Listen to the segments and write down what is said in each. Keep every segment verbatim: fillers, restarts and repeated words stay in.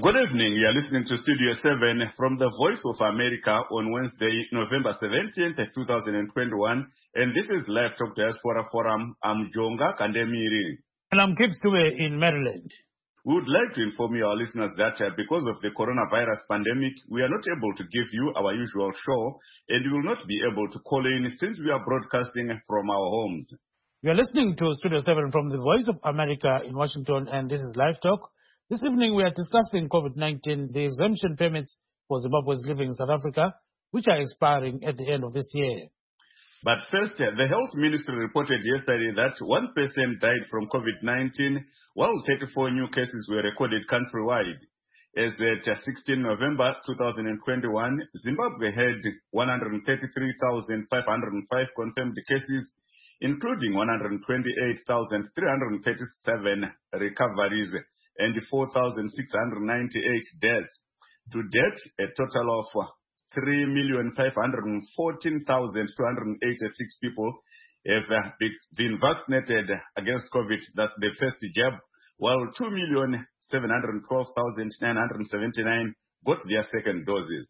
Good evening. You are listening to Studio seven from the Voice of America on Wednesday, November seventeenth, two thousand twenty-one. And this is Live Talk Diaspora Forum. I'm Jonga Kandemiri. And I'm Gibbs Dube in Maryland. We would like to inform you, our listeners, that uh, because of the coronavirus pandemic, we are not able to give you our usual show, and we will not be able to call in since we are broadcasting from our homes. You are listening to Studio seven from the Voice of America in Washington, and this is Live Talk. This evening, we are discussing COVID nineteen, the exemption payments for Zimbabweans living in South Africa, which are expiring at the end of this year. But first, uh, the Health Ministry reported yesterday that one person died from COVID nineteen, while thirty-four new cases were recorded countrywide. As at uh, sixteenth November two thousand twenty-one, Zimbabwe had one hundred thirty-three thousand five hundred five confirmed cases, including one hundred twenty-eight thousand three hundred thirty-seven recoveries and four thousand six hundred ninety-eight deaths. To date, a total of three million five hundred fourteen thousand two hundred eighty-six people have been vaccinated against COVID. That's the first jab, while two million seven hundred twelve thousand nine hundred seventy-nine got their second doses.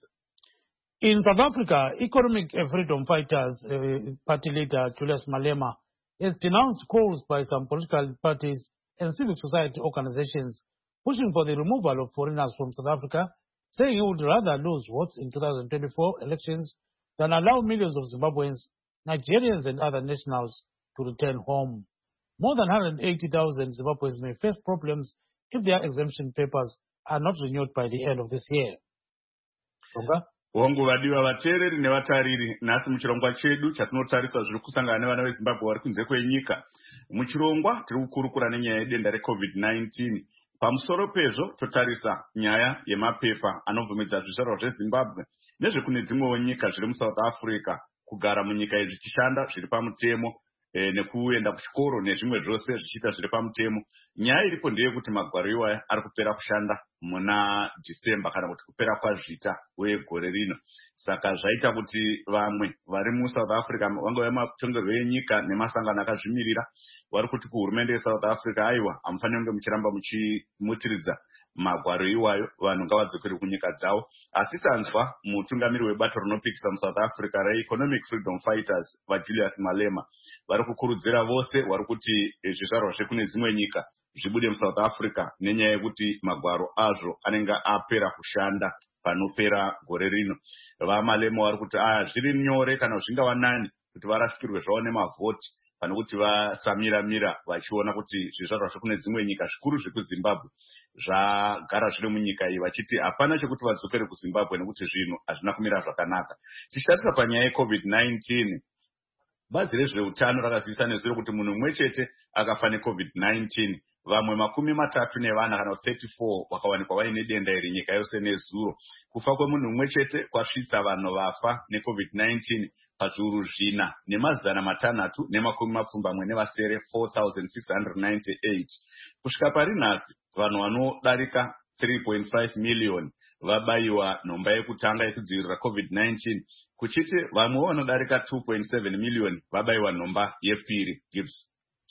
In South Africa, economic freedom fighters, uh, party leader Julius Malema has denounced calls by some political parties and civil society organizations pushing for the removal of foreigners from South Africa, saying he would rather lose votes in two thousand twenty-four elections than allow millions of Zimbabweans, Nigerians and other nationals to return home. More than one hundred eighty thousand Zimbabweans may face problems if their exemption papers are not renewed by the end of this year. Songa? Wangu vadiwa vateereri nevatariri, nhasi muchirongwa chedu chatinotarisa zviri kusangana nevana veZimbabwe vari kunze kwenyika. Muchirongwa tiri kukurukura nenyaya yedenda reCovid nineteen. Pamusoro pezvo totarisa nyaya yemapepa anobvumidza zvizvarwa zveZimbabwe nezvekune dzimwewo nyika zviri muSouth Africa kugara munyika izvi zvichishanda zviri pamutemo, e, nekuenda kuchikoro nezvimwe zvose zvichiita zviri pamutemo. Nyaya iripo ndeyekuti magwaro iwaya ari kupera kushanda muna December kana kuti kupera kwazvita wegore rino. Saka zvaita kuti vamwe vari muSouth Africa vange vematongerwo enyika nemasangano akazvimirira vari kuti kuhurumende yeSouth Africa, aiwa, hamufaniri kunge muchiramba muchimutiridza magwaro iwayo, vanhu ngavadzokere kunyika dzavo. Asi tanzwa mutungamiri webato rinopikisa muSouth Africa reEconomic Freedom Fighters vaJulius Malema vari kukurudzira vose vari kuti zvizvarwa zvekune dzimwe nyika zvibude muSouth Africa nenyaya yekuti magwaro azvo anenge apera kushanda panopera gore rino. VaMalema vari kuti aya zviri nyore kana zvingava nani kuti varasikirwe zvavo nemavhoti pane kuti vasamira-mira vachiona kuti zvizvarwa zvekune dzimwe nyika zvikuru zvekuZimbabwe zvagara zviri munyika iyi, vachiti hapana chekuti vadzokere kuZimbabwe nekuti zvinhu hazvina kumira zvakanaka. Tichitarisa panyaya yeCovid nineteen, bazi rezveutano rakazivisa nezuro kuti munhu mumwe chete akafa neCovid nineteen, vamwe makumi matatu nevana kana thirty-four vakawanikwa vaine denda iri nyika yose nezuro. Kufa kwemunhu mumwe chete kwasvitsa vanhu vafa neCovid nineteen pazviuru zvina nemazana matanhatu nemakumi mapfumbamwe nevasere four thousand six hundred ninety-eight. Kusvika pari nhasi vanhu vanodarika three point five million vabayiwa nhomba yekutanga yekudzivirira COVID nineteen, kuchiti vamwe vanodarika two point seven million vabayiwa nhomba yepiri. Gibbs.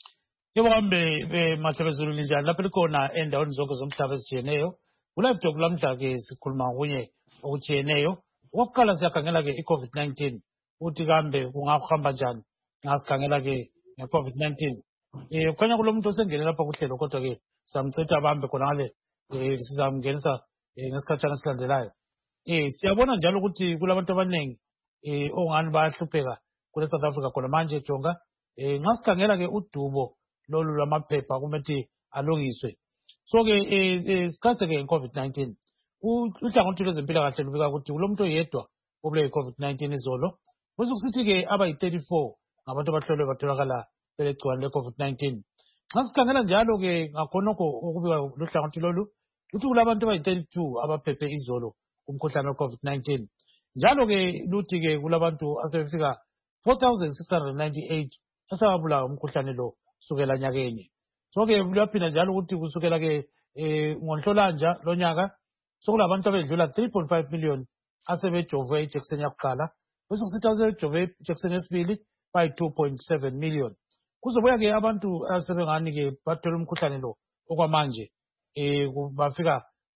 Yewambe bemahlabezulu linjani lapho likhona endaweni zonke zomhlaba ezijiyeneyo. Kulive Talk lamhla ke sikhuluma ngokunye okujiyeneyo. Okokuqala siyakhangela ke iCovid nineteen ukuthi kambe kungahamba njani nxa sikhangela ke ngeCovid nineteen. Eh kukhanya kulomuntu osengene lapha kuhlelo kodwa ke samcetha abambe khona ngale eh sizamngenisa ngesikhatshana esilandelayo. Eh siyabona njalo ukuthi kulabantu abaningi eh ongani bayahlupheka kule South Africa khona manje Jonga. Eh nxa sikhangela ke udubo lolu lwamaphepha kumele alungiswe. So ke isikhathi ke iCovid nineteen uhlangothi lwezempilakahle lubika ukuthi kulomuntu oyedwa obule iCovid nineteen izolo, bese kusithi ke abayi thirty-four ngabantu abahlolwe batholakala belegciwane leCovid nineteen. Nxa sikhangela njalo ke ngakhonokho okubika luhlangothi lolu ukuthi kulabantu abayi thirty-two abaphephe izolo kumkhuhlane weCovid nineteen. Njalo ke luthi ke kulabantu asebefika four thousand six hundred ninety-eight asebabulawa umkhuhlane lo kusukela nyakeni. So ke kuyaphinda njalo ukuthi kusukela ke ngoNhlolanja lonyaka sokulabantu abedlula three point five million asebejove ijekiseni yakuqala, bese kusithi asebejove ijekiseni yesibili bayi two point seven million. Kuzobuya ke abantu asebengani ke bathola umkhuhlane lo okwamanje eh bafika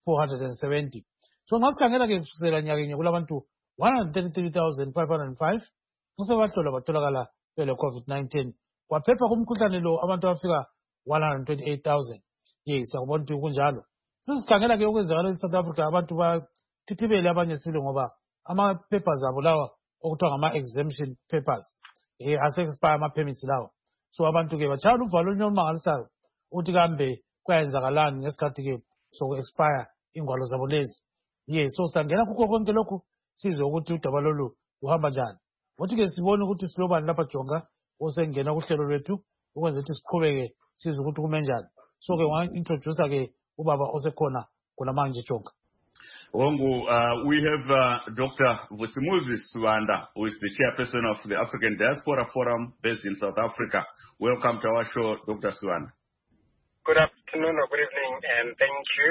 four hundred seventy. So masikhangela-ke kusukela nyakenye kulabantu one hundred thirty-three thousand five hundred five kusebahlolwa batholakala bele COVID nineteen. Kwaphepha kumkhuhlane lo abantu abafika one hundred twenty-eight thousand. Yes, akubona ukuthi kunjalo. Sisikhangela-ke okwenzakala eSouth Africa abantu bathithibele abanye sibili ngoba ama-papers abo lawa okuthiwa ngama-exemption papers eh ase-expire ama-permits lawa. So abantu-ke batshayela uvalo olumangalisayo ukuthi kambe kuyayenzakalani ngesikhathi-ke soku-expire ingwalo zabo lezi. Yes, so sangena kukho konke lokhu sizwe ukuthi udaba lolu luhamba njani. Wathi-ke sibone ukuthi silobani lapha jonga osengena kuhlelo lwethu ukwenza ukuthi siqhubeke sizwe ukuthi kume njani. So-ke wa-introducer-ke ubaba osekhona khona manje jonga. Wongu, uh, we have uh, Doctor Vusimuzi Suwanda, who is the chairperson of the African Diaspora Forum based in South Africa. Welcome to our show, Doctor Suwanda. Good afternoon or good evening, and thank you.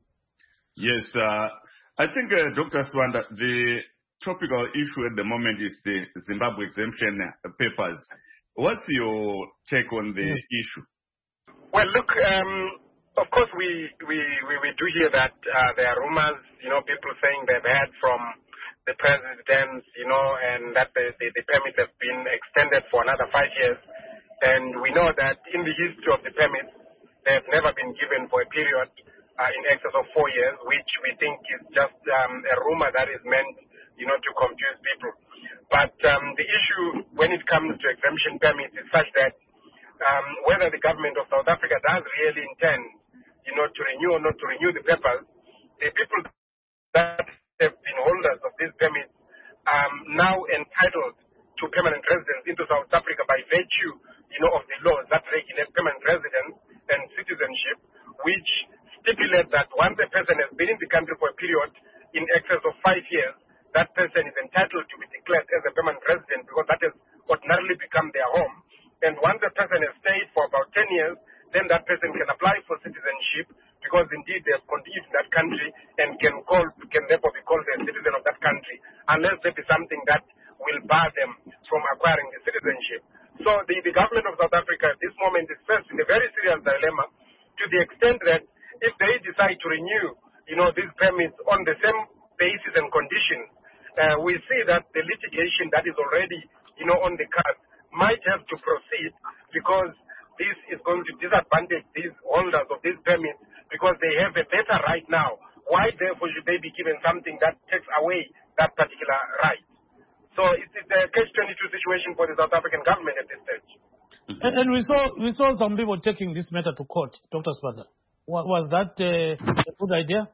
Yes, uh, I think, uh, Doctor Suwanda, the topical issue at the moment is the Zimbabwe exemption papers. What's your take on the yes. issue? Well, look, um, of course, we, we, we, we do hear that uh, there are rumors, you know, people saying they've heard from the presidents, you know, and that the, the, the permits have been extended for another five years. And we know that in the history of the permits, they have never been given for a period uh, in excess of four years, which we think is just um, a rumor that is meant, you know, to confuse people. But um, the issue when it comes to exemption permits is such that um, whether the government of South Africa does really intend, you know, to renew or not to renew the papers, the people that have been holders of these permits are now entitled to permanent residence into South Africa by virtue, you know, of the laws that regulate permanent residence and citizenship, which stipulate that once a person has been in the country for a period in excess of five years, that person is entitled to be declared as a permanent resident because that has ordinarily become their home. And once a person has stayed for about ten years, then that person can apply for citizenship because indeed they have continued in that country and can call, can therefore be called a citizen of that country unless there is something that will bar them from acquiring the citizenship. So the, the government of South Africa at this moment is faced in a very serious dilemma to the extent that if they decide to renew, you know, these permits on the same basis and conditions, uh, we see that the litigation that is already, you know, on the cards might have to proceed because this is going to disadvantage these holders of these permits because they have a better right now. Why, therefore, should they be given something that takes away that particular right? So it's, it's a catch twenty-two situation for the South African government at this stage. And, and we saw we saw some people taking this matter to court, Doctor Suwanda. Was that uh, a good idea?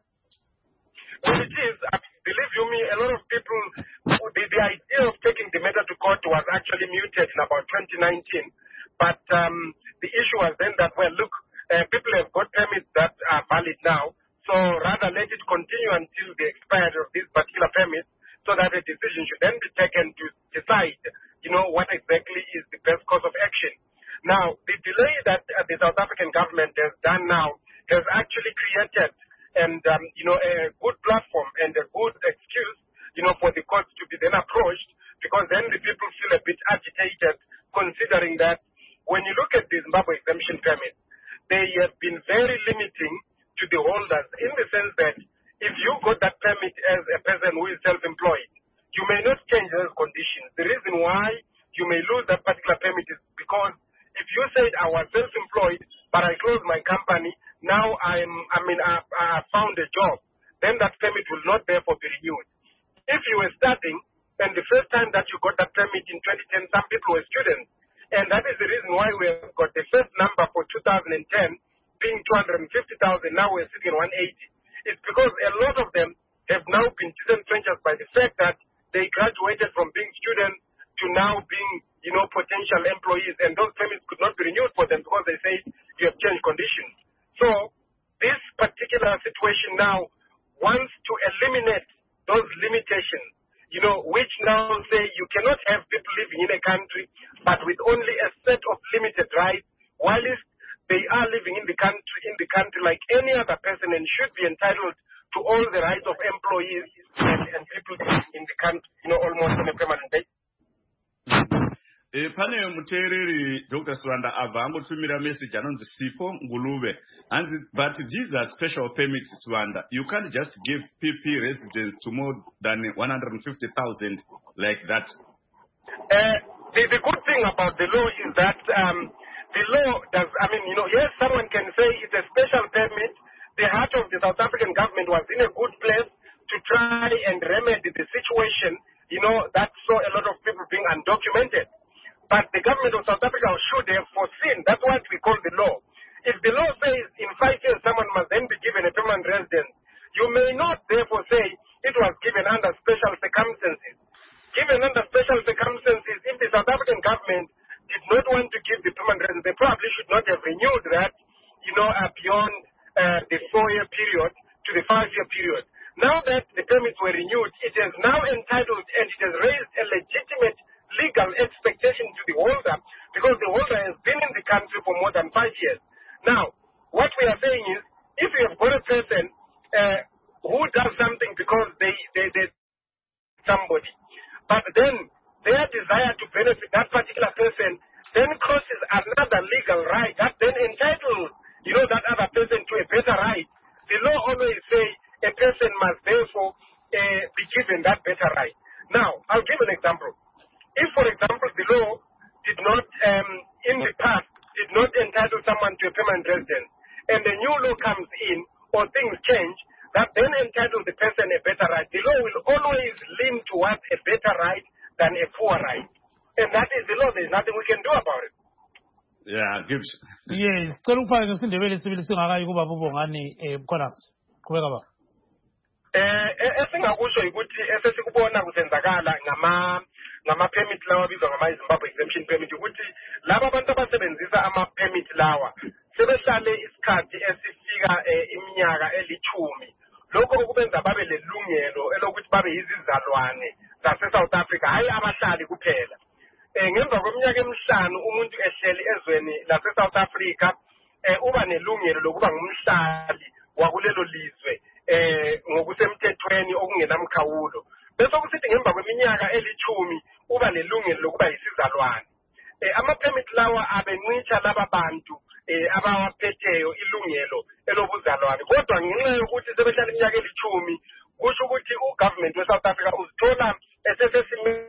Well, it is. I mean, believe you me, a lot of people, the, the idea of taking the matter to court was actually muted in about twenty nineteen. But um, the issue was then that, well, look, uh, people have got permits that are valid now, so rather let it continue until the expiry of this particular permit so that a decision should then be taken to decide, you know, what exactly is the best course of action. Now, the delay that uh, the South African government has done now has actually created and, um, you know, a good platform and a good excuse, you know, for the courts to be then approached because then the people feel a bit agitated considering that when you look at the Zimbabwe exemption permit, they have been very limiting to the holders in the sense that if you got that permit as a person who is self-employed, you may not change those conditions. The reason why you may lose that particular permit is because if you said I was self-employed, but I closed my company, now I'm, I mean, I, I found a job, then that permit will not therefore be renewed. If you were starting, and the first time that you got that permit in twenty ten, some people were students, and that is the reason why we have got the first number for two thousand ten being two hundred fifty thousand, now we're sitting at one hundred eighty. It's because a lot of them have now been disenfranchised by the fact that they graduated from being students to now being, you know, potential employees, and those permits could not be renewed for them because they say you have changed conditions. So this particular situation now wants to eliminate those limitations, you know, which now say you cannot have people living in a country but with only a set of limited rights, while they are living in the country in the country like any other person and should be entitled to all the rights of employees and, and people in the country, you know, almost on a permanent basis. E pane muteereri Doctor Swanda abva angotumira message anonzi Sipo Ngulube. And but these are special permits, Swanda. You can't just give P P residents to more than one hundred fifty thousand like that. Uh, the, the good thing about the law is that um, the law does, I mean, you know, yes, someone can say it's a special permit. The heart of the South African government was in a good place to try and remedy the situation, you know, that saw a lot of people being undocumented. But the government of South Africa should have foreseen. That's what we call the law. If the law says in five years someone must then be given a permanent residence, you may not therefore say it was given under special circumstances. Given under special circumstances, if the South African government did not want to give the permanent residence, they probably should not have renewed that, you know, uh, beyond uh, the four-year period to the five-year period. Now that the permits were renewed, it is now entitled and it has raised a legitimate legal expectation to the holder because the holder has been in the country for more than five years. Now, what we are saying is, if you have got a person uh, who does something because they, they, they somebody, but then their desire to benefit that particular person then crosses another legal right that then entitles, you know, that other person to a better right. The law always say a person must therefore uh, be given that better right. Now, I'll give an example. If, for example, the law did not, um, in the past, did not entitle someone to a permanent residence, and the new law comes in, or things change, that then entitles the person a better right, the law will always lean towards a better right than a poor right. And that is the law. There's nothing we can do about it. Yeah, Gibbs. Yes, cela kufanele sindebele sibili singakayi kuba Bongani eh Mkhwanazi. Kubeka ba. Eh esingakusho ukuthi esesikubona kusenzakala ngama ngama permit lawa bizwa ngama Zimbabwe exemption permit ukuthi laba abantu abasebenzisa ama permit lawa sebehlale isikhathi esifika iminyaka elithumi lokho okubenza babe lelungelo elokuthi babe yizizalwane zase South Africa hayi abahlali kuphela. Eh ngemva kweminyaka emihlanu umuntu ehleli ezweni lase South Africa eh uba nelungelo lokuba ngumhlali wakulelo lizwe eh ngokusemthethweni okungenamkhawulo. Bese kusithi ngemva kweminyaka elithumi uba nelungelo lokuba yisizalwane. Eh ama permit lawa abenqitsha laba bantu eh abawaphetheyo ilungelo elobuzalwane. Kodwa ngenxa yokuthi sebehlala iminyaka elithumi kusho ukuthi ugovernment we South Africa uzithola esesesimeni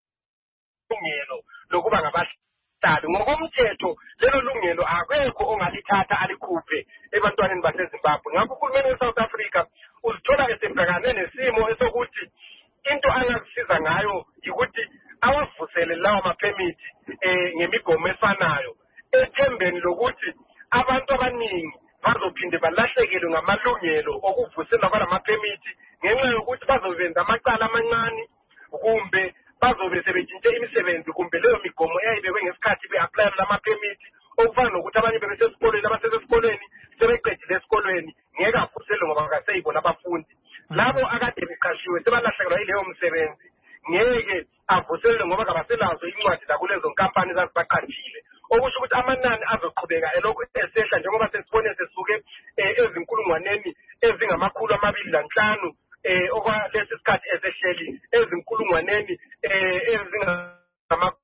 lungelo lokuba ngabahlali ngokomthetho lelo lungelo akekho ongalithatha alikhuphe ebantwaneni baseZimbabwe. Ngakho uhulumeni we South Africa uzithola esebhekane nesimo esokuthi into angasiza ngayo ukuthi awavusele lawa ma-permit eh ngemigomo efanayo ethembeni lokuthi abantu abaningi bazophinde balahlekelwe ngamalungelo okuvusela kwalama-permit ngenxa yokuthi bazobenza amacala amancane kumbe bazobe sebetshintshe imisebenzi kumbe leyo migomo eyayibekwe ngesikhathi be-aplayela lama-permit okufana nokuthi abanye bebesesikolweni abasesesikolweni sebeqedile esikolweni ngeke avusele ngoba ngaseyibona abafundi labo akade beqashiwe sebalahlekelwa yileyo msebenzi ngeke avusele ngoba kabaselazo incwadi zakulezo nkampani zazibaqashile okusho ukuthi amanani azoqhubeka elokhu esehla njengoba sesibone sesuke ezinkulungwaneni ezingamakhulu amabili lanhlanu eh okwalesi sikhathi esehleli ezinkulungwaneni eh ezingama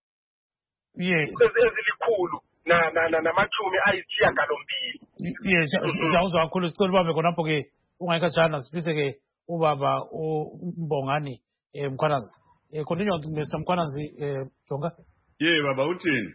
yes ezilikhulu na na namachumi ayishiya galombili. Yes, siyawuzwa kakhulu sicela ubambe khonapho ke ungayikajana sifise ke ubaba uMbongani eh Mkhwanazi. Eh continue Mister Mkhwanazi eh Jonga. Ye baba uthini?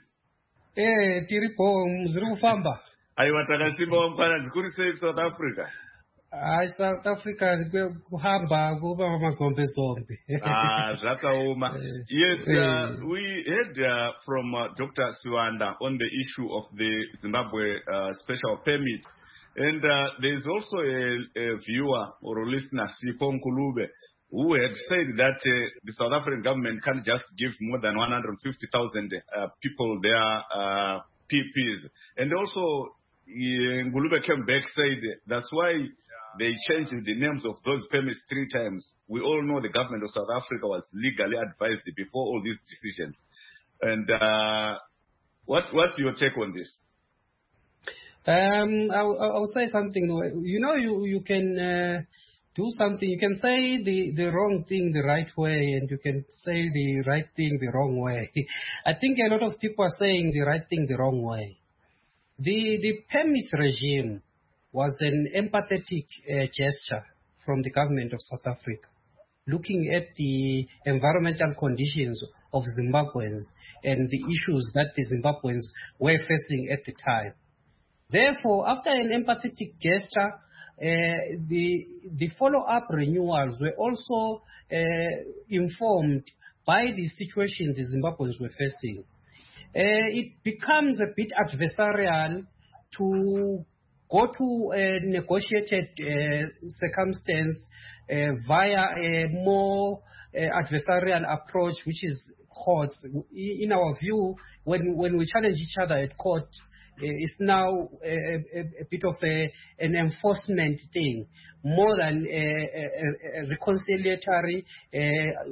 Eh tiripo mzuri kufamba. Ayiwa takasimba Mkhwanazi kuri safe South Africa. Hayi South Africa kuhamba kuba mazombe zombe. Ah, zvakaoma. Yes, uh, we heard uh, from uh, Doctor Swanda on the issue of the Zimbabwe uh, special permit. And uh, there's also a, a viewer or a listener, Sipo Ngulube, who had said that uh, the South African government can't just give more than one hundred fifty thousand uh, people their uh, P Ps. And also, uh, Ngulube came back said that's why they changed the names of those permits three times. We all know the government of South Africa was legally advised before all these decisions. And uh, what what's your take on this? Um, I'll, I'll say something. You know, you you can uh, do something. You can say the, the wrong thing the right way, and you can say the right thing the wrong way. I think a lot of people are saying the right thing the wrong way. The, the permit regime was an empathetic uh, gesture from the government of South Africa, looking at the environmental conditions of Zimbabweans and the issues that the Zimbabweans were facing at the time. Therefore, after an empathetic gesture, uh, the, the follow-up renewals were also uh, informed by the situation the Zimbabweans were facing. Uh, it becomes a bit adversarial to go to a negotiated uh, circumstance uh, via a more uh, adversarial approach, which is courts. In our view, when, when we challenge each other at court, uh, it's now a, a, a bit of a, an enforcement thing, more than a, a, a reconciliatory uh,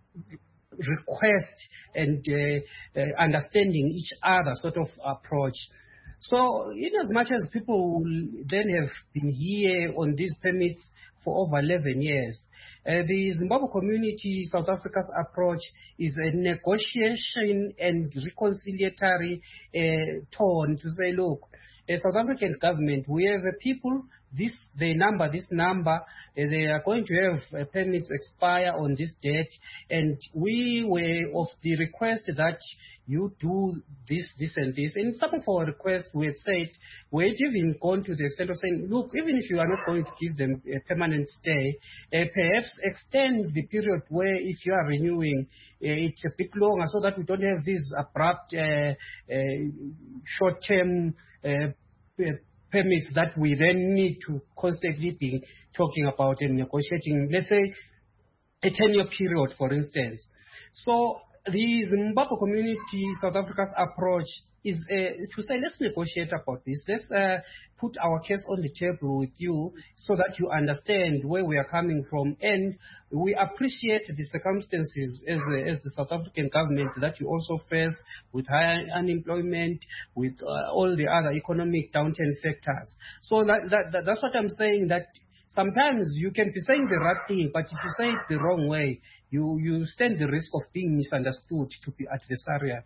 request and uh, uh, understanding each other sort of approach. So, in as much as people then have been here on these permits for over eleven years, uh, the Zimbabwe community, South Africa's approach is a negotiation and reconciliatory uh, tone to say, look, a South African government, we have a people, this, they number, this number, uh, they are going to have uh, permits expire on this date, and we were of the request that you do this, this and this. And some of our requests we had said, we had even gone to the extent of saying, look, even if you are not going to give them a permanent stay, uh, perhaps extend the period where if you are renewing, uh, it's a bit longer so that we don't have these abrupt uh, uh, short-term uh, permits that we then need to constantly be talking about and negotiating, let's say, a ten-year period, for instance. So the Zimbabwe community, South Africa's approach is uh, to say, let's negotiate about this. Let's uh, put our case on the table with you so that you understand where we are coming from. And we appreciate the circumstances as, uh, as the South African government that you also face with high unemployment, with uh, all the other economic downturn factors. So that, that, that, that's what I'm saying, that sometimes you can be saying the right thing, but if you say it the wrong way, you, you stand the risk of being misunderstood to be adversarial.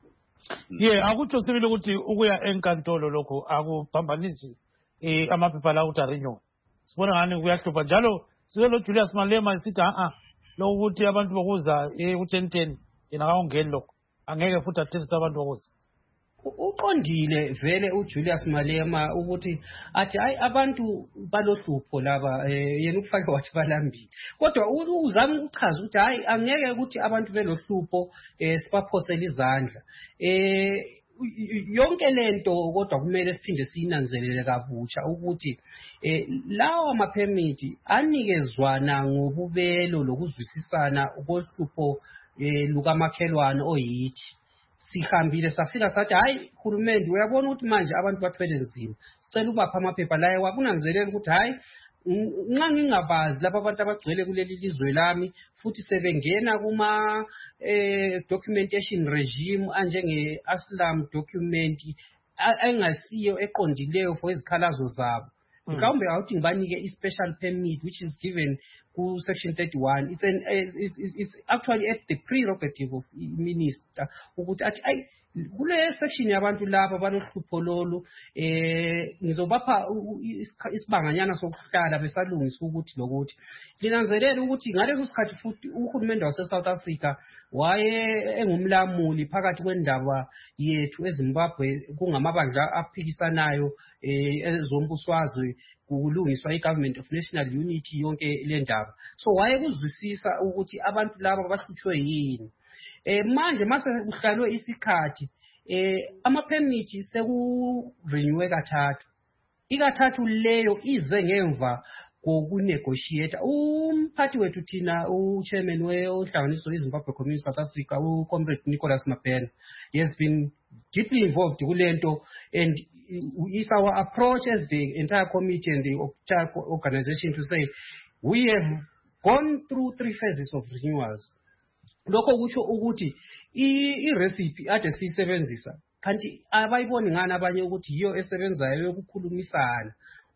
Yeah, akutsho sibili ukuthi ukuya enkantolo lokho akuphambanisi eh amaphepha la utarinyo. Sibona ngani kuyahlupha njalo silo Julius Malema sithi a a lo ukuthi abantu bokuza eh u ten ten yena akawungeni lokho. Angeke futhi athelisa abantu bokuza. Uqondile vele uJulius Malema ukuthi athi hayi abantu balohlupho laba yena ukufake wathi balambile, kodwa uzama ukuchaza ukuthi hayi angeke ukuthi abantu belohlupho sibaphosela izandla. Eh yonke lento kodwa kumele siphinde siyinanzelele kabutsha ukuthi lawa ama permit anikezwana ngobubelo lokuzwisisana ukohlupho lukamakhelwane oyithi. Sihambile safika sathi hayi uhulumende uyabona ukuthi manje abantu bathwele nzima, sicela ubapha amaphepha la wakunanzelela ukuthi hayi nxa ngingabazi laba abantu abagcwele kuleli lizwe lami futhi sebengena kuma eh documentation regime anjenge asylum document engasiyo eqondileyo for izikhalazo zabo. Mhlawumbe awuthi ngibanike i-special permit which is given ku section thirty-one. It's, an, it's, it's actually at the prerogative of minister ukuthi athi ay kule section yabantu laba balohlupho lolu eh ngizobapha isibanganyana sokuhlala besalungisa ukuthi lokuthi linanzelela ukuthi ngaleso sikhathi futhi uhulumende wase South Africa waye engumlamuli phakathi kwendaba yethu eZimbabwe kungamabandla aphikisanayo ezombuswazi kulungiswa iGovernment of National Unity yonke le ndaba. So waye kuzwisisa ukuthi abantu laba bahlutshwe yini. Eh manje mase kuhlalwe isikhathi eh ama permit seku renew kathathu. Ikathathu leyo ize ngemva kokunegotiate. Umphathi wethu thina uchairman weohlanganiso iZimbabwe Community South Africa uComrade Nicholas Mapena, he has been deeply involved kulento, and it's our approach as the entire committee and the entire organization to say we have gone through three phases of renewals. Lokho kutsho ukuthi I recipe ade sisebenzisa kanti abayiboni ngani abanye ukuthi iyo esebenzayo yokukhulumisana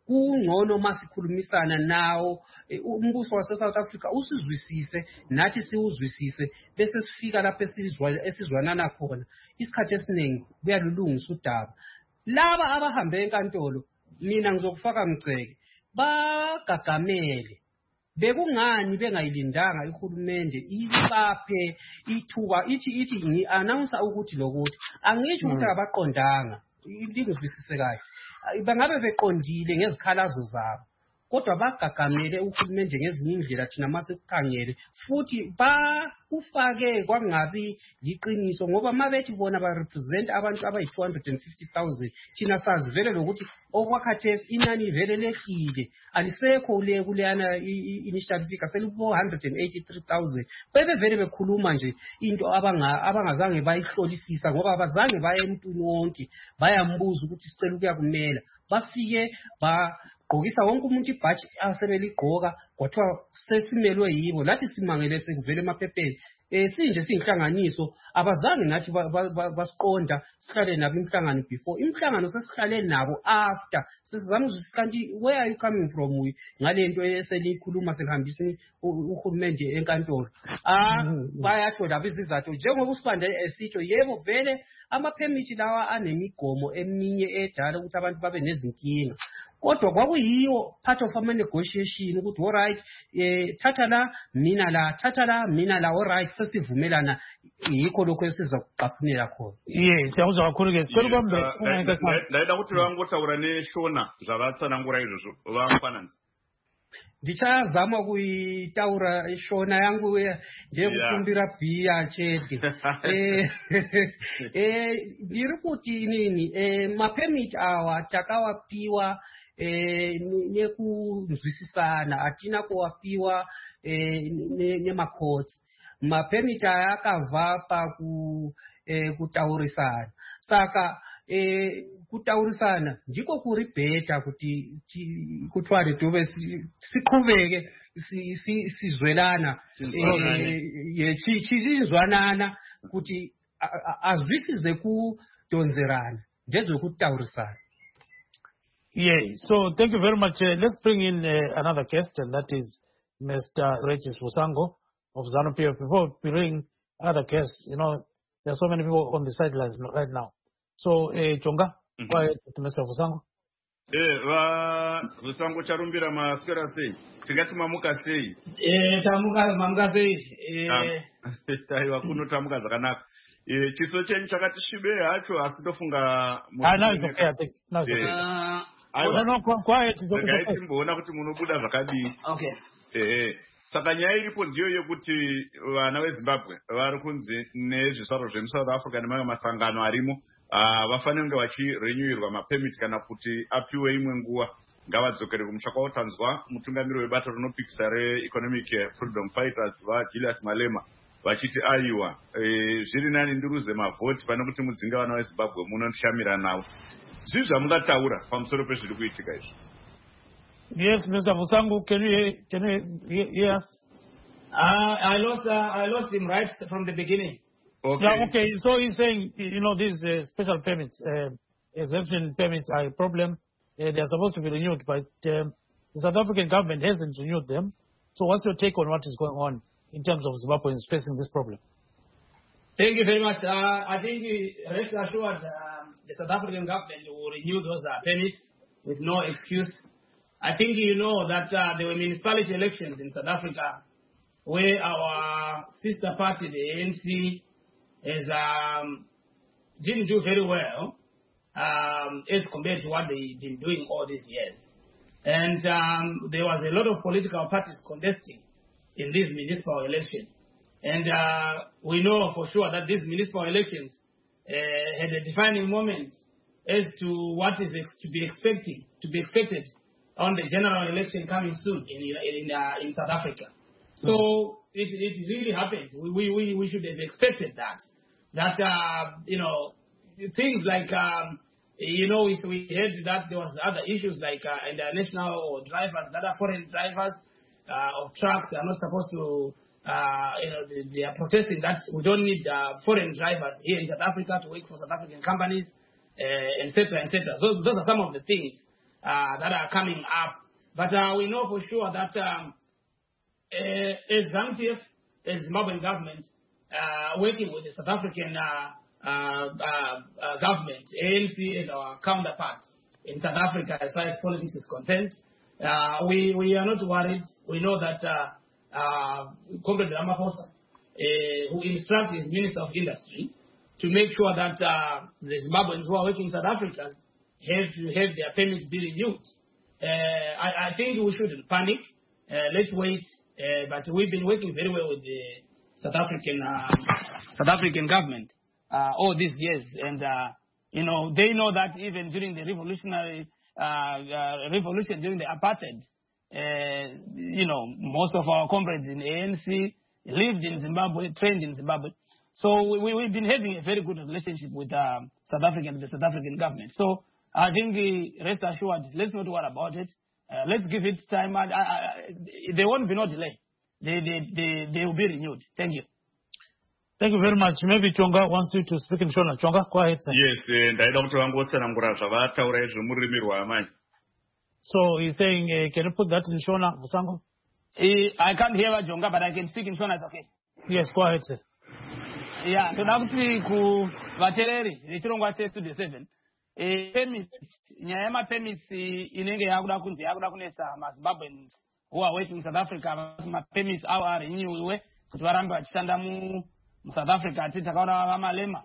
kungcono masikhulumisana nawo umbuso wase South Africa usizwisise nathi siwuzwisise bese sifika lapho esizwa esizwanana khona isikhathi esiningi kuyalulungisa udaba laba abahambe enkantolo mina ngizokufaka mceke bagagamele bekungani bengayilindanga ihulumende ibaphe ithuba ithi ithi ngi-announce ukuthi lokuthi angisho ukuthi abaqondanga lingizwisise kahle bangabe beqondile ngezikhalazo zabo kodwa bagagamele uhulumende ngezinye indlela thina mase kukhangele futhi bakufake kwangabi liqiniso ngoba mabethi bona ba represent abantu abayi two hundred fifty thousand thina sazivele lokuthi okwakhathesi inani velelekile alisekho ule kuleyana initial figure seli four hundred eighty-three thousand bebe vele bekhuluma nje into abanga abangazange bayihlolisisa ngoba abazange baye emntwini wonke bayambuza ukuthi sicela ukuya kumela bafike ba gqokisa wonke umuntu ibhaji asebeligqoka kwathiwa sesimelwe yibo lathi simangele sekuvele emaphepheni eh sinje siyinhlanganiso abazange nathi basiqonda sihlale nabo imhlangano before imhlangano sesihlale nabo after sizama ukuzisikanti where are you coming from ngalento eselikhuluma selihambisini uhulumende enkantolo ah bayatsho labo izizathu njengoba usibande esitsho yebo vele ama permit lawa anemigomo eminye edala ukuthi abantu babe nezinkinga kodwa kwakuyiyo part of ama negotiation ukuthi all right eh thatha la mina la thatha la mina la all right sesivumelana yikho lokho esiza kuqaphunela khona yes siyakuzwa kakhulu ke sicela ubambe ndayida ukuthi vangotsaura neshona zvavatsanangura izvozvo vafananisi ndichazama kuitaura shona yangu ndekukumbira bhiya chete eh eh ndiri kuti nini eh mapemit awa takawapiwa eh nekuzwisisana atina kuwapiwa eh nemacourts mapemit akava pa ku eh kutaurisana saka eh kutaurisana ndiko kuri beta kuti kutware tobe siqhubeke sizwelana eh chizizwanana kuti azwisize ku donzerana ndezokutaurisana. Yeah, so thank you very much. Uh, let's bring in uh, another guest, and that is Mister Regis Vusango of ZANU-P F. Before we bring other guests, you know, there are so many people on the sidelines right now. So, uh, Chonga, mm-hmm. Go ahead, Mister Vusango. Eh, va Vusango charumbira maswera sei. Tingati mamuka sei. Eh, tamuka mamuka sei. Eh, aiwa kuno tamuka zvakanaka. Eh, chiso chenyu chakati shibe hacho asi tofunga Ah, now it's okay, I think. Now it's okay. uh, Aiwa, no, no, quiet. Gaiti mboona kuti munobuda zvakadii. Okay. Eh, saka nyaya iripo ndiyo yekuti vana veZimbabwe vari kunzi nezvisaro zvemuSouth Africa nemamwe masangano arimo vafanira kunge vachirenyuirwa mapemit kana kuti apiwe imwe nguva ngavadzokere kumusha kwavo. Tanzwa mutungamiri webato rinopikisa reEconomic Freedom Fighters vaJulius Malema vachiti aiwa zviri nani ndiruze mavhoti pane kuti mudzinge vana veZimbabwe munondishamira navo. Zvii zvamungataura pamusoro pezviri kuitika izvi? Yes, Mister Vusango, can you can you hear us? Uh, I lost uh, I lost him right from the beginning. Okay. Yeah, okay. So he's saying, you know, these uh, special permits, uh, exemption permits are a problem. Uh, they are supposed to be renewed, but um, the South African government hasn't renewed them. So what's your take on what is going on in terms of Zimbabweans facing this problem? Thank you very much. Uh, I think uh, rest assured um, the South African government will renew those uh, permits with no excuse. I think you know that uh, there were municipality elections in South Africa where our sister party, the A N C, is, um, didn't do very well um, as compared to what they've been doing all these years. And um, there was a lot of political parties contesting in these municipal elections. And uh, we know for sure that these municipal elections uh, had a defining moment as to what is ex- to be expecting, to be expected on the general election coming soon in in, uh, in South Africa. So mm-hmm. it it really happens. We we we should have expected that. That uh, you know things like um, you know we we heard that there was other issues like uh, international or drivers that are foreign drivers uh, of trucks. They are not supposed to. Uh, you know they, they are protesting that we don't need uh, foreign drivers here in South Africa to work for South African companies, uh, et cetera, et cetera. So those are some of the things uh, that are coming up. But uh, we know for sure that um, uh, as ZANU-P F, as Zimbabwean government, uh, working with the South African uh, uh, uh, uh, government, A N C and our counterparts in South Africa as far as politics is concerned, uh, we, we are not worried. We know that uh, uh, Comrade Ramaphosa, uh, who instructs his Minister of Industry to make sure that uh, the Zimbabweans who are working in South Africa have to have their permits be renewed. Uh, I, I think we shouldn't panic. Uh, let's wait. Uh, but we've been working very well with the South African uh, South African government uh, all these years, and uh, you know they know that even during the revolutionary uh, uh, revolution during the apartheid, uh, you know most of our comrades in A N C lived in Zimbabwe, trained in Zimbabwe. So we, we've been having a very good relationship with uh, South African, the South African government. So I think uh, rest assured, let's not worry about it. Uh, let's give it time. I, I, I, there won't be no delay. They, they, they, they will be renewed. Thank you. Thank you very much. Maybe Chonga wants you to speak in Shona. Chonga, go ahead, sir. Yes, and I don't want to So he's saying, uh, can you put that in Shona, Musango? Uh, I can't hear Jonga, but I can speak in Shona. It's okay. Yes, go ahead, sir. Yeah, so now we ku vatereri rechirongwa chetu the seven. Eh, permits, nyama permits inenge yakuda kunzi yakuda kunesa maZimbabweans who are working in South Africa. Ma permits are renewed kuti varambe vachishanda mu South Africa. Ati takaona vamalema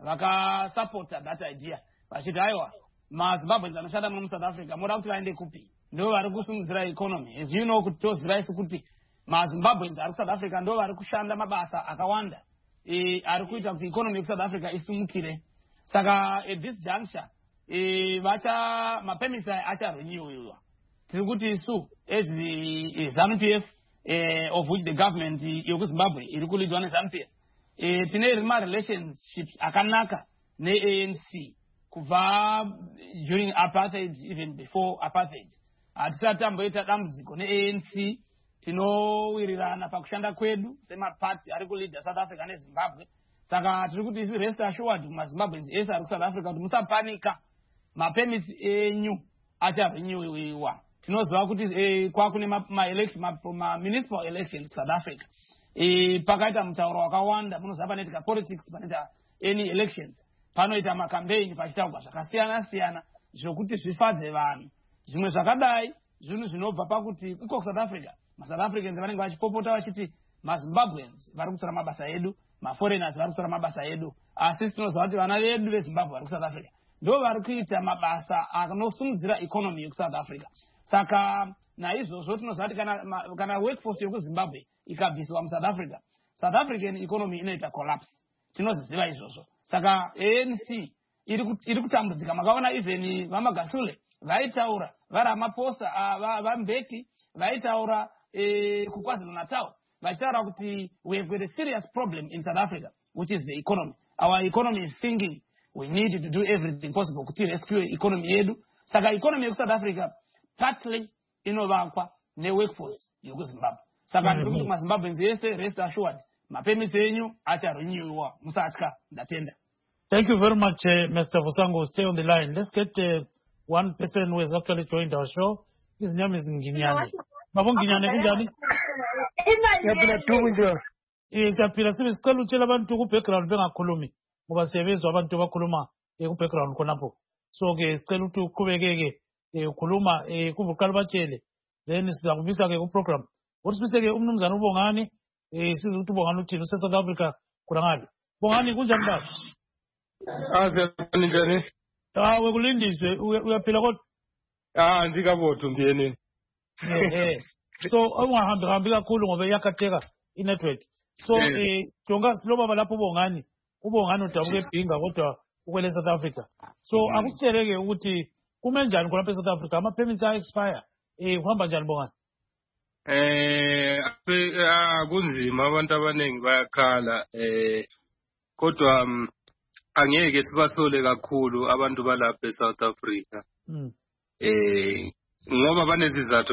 vaka support that idea. Vachiti aiwa maZimbabweans anoshanda mu South Africa moda kuti vaende kupi? Ndo vari kusimudzira economy. As you know kuti tozira isu kuti maZimbabweans ari South Africa ndo vari kushanda mabasa akawanda. E, ari kuita kuti economy of South Africa isumukire. Saka at this juncture, e, vacha mapermits acha renew. Tiri kuti isu as the ZANU-P F uh, of which the government yoku Zimbabwe iri kulidwa neZANU-P F. E, tine rima relationships akanaka ne A N C kubva during apartheid, even before apartheid. Atisati amboita dambudziko ne A N C. Tinowirirana pakushanda kwedu semapati ari kulidha South Africa neZimbabwe. Saka tiri kuti isi rest assured maZimbabweans ese ari kuSouth Africa kuti musapanika. Mapermits enyu acharenewiwa. Tinoziva kuti eh, kwakune ma-election, ma-municipal elections kuSouth Africa. Eh, pakaita mutauro wakawanda, munoziva panoitika politics, panoita any elections. Panoita macampaign pachitaurwa zvakasiyana siyana zvokuti zvifadze vanhu. Zvimwe zvakadai zvinhu zvinobva pakuti iko South Africa. Ma-South Africans vanenge vachipopota vachiti maZimbabweans vari kutora mabasa edu, ma-foreigners vari kutora mabasa edu. Asi tinoziva kuti vana vedu veZimbabwe vari kuSouth Africa ndo vari kuita mabasa anosimudzira economy yokuSouth Africa. Saka naizvozvo tinoziva kuti kana, kana workforce yokuZimbabwe ikabviswa muSouth Africa, South African economy inoita collapse. Tinoziva izvozvo. Saka A N C iri kutambudzika. Makaona even vamagashule vaitaura vari Ramaphosa vaMbeki vaitaura Eh, kuKwaZulu Natal, vachitaura kuti we have got a serious problem in South Africa, which is the economy. Our economy is sinking. We need to do everything possible to rescue economy yedu. Saka economy of South Africa partly inovakwa ne workforce yoku Zimbabwe. Saka ndiri kuti maZimbabweans yese rest assured mapermits enyu acharenewiwa musatya ndatenda. Thank you very much, uh, Mister Vusango. Stay on the line. Let's get uh, one person who has actually joined our show. His name is Nginyane. Mabonginyane kunjani? Yapila tukunjani? Eh, yapila sibe sicela utshela abantu ku background bengakhulumi ngoba siyabezwa abantu bakhuluma ku background khonapho. So ke sicela ukuthi uqhubekeke ukhuluma eh kuvuqala batshele. Then sizakubisa ke ku program. Wosibise ke umnumzana uBongani eh sizokuthi uBongani uthini use South Africa kurangani. Bongani kunjani baba? Aze njani? Ah wekulindiswe uyaphila kodwa? Ah ndikabotho ngiyeni. Eh, so ungahambi hambi kakhulu ngoba iyakhatheka inetwork. So eh jonga siloba lapho uBongani uBongani udabuke ebhinga kodwa ukwele South Africa. So akusitheleke ukuthi kume njani khona eSouth Africa ama permits a expire eh uhamba njani Bongani? Eh akunzima abantu abaningi bayakhala eh kodwa angeke sibasole kakhulu abantu balapha eSouth Africa. Mm. Eh ngoba banezizathu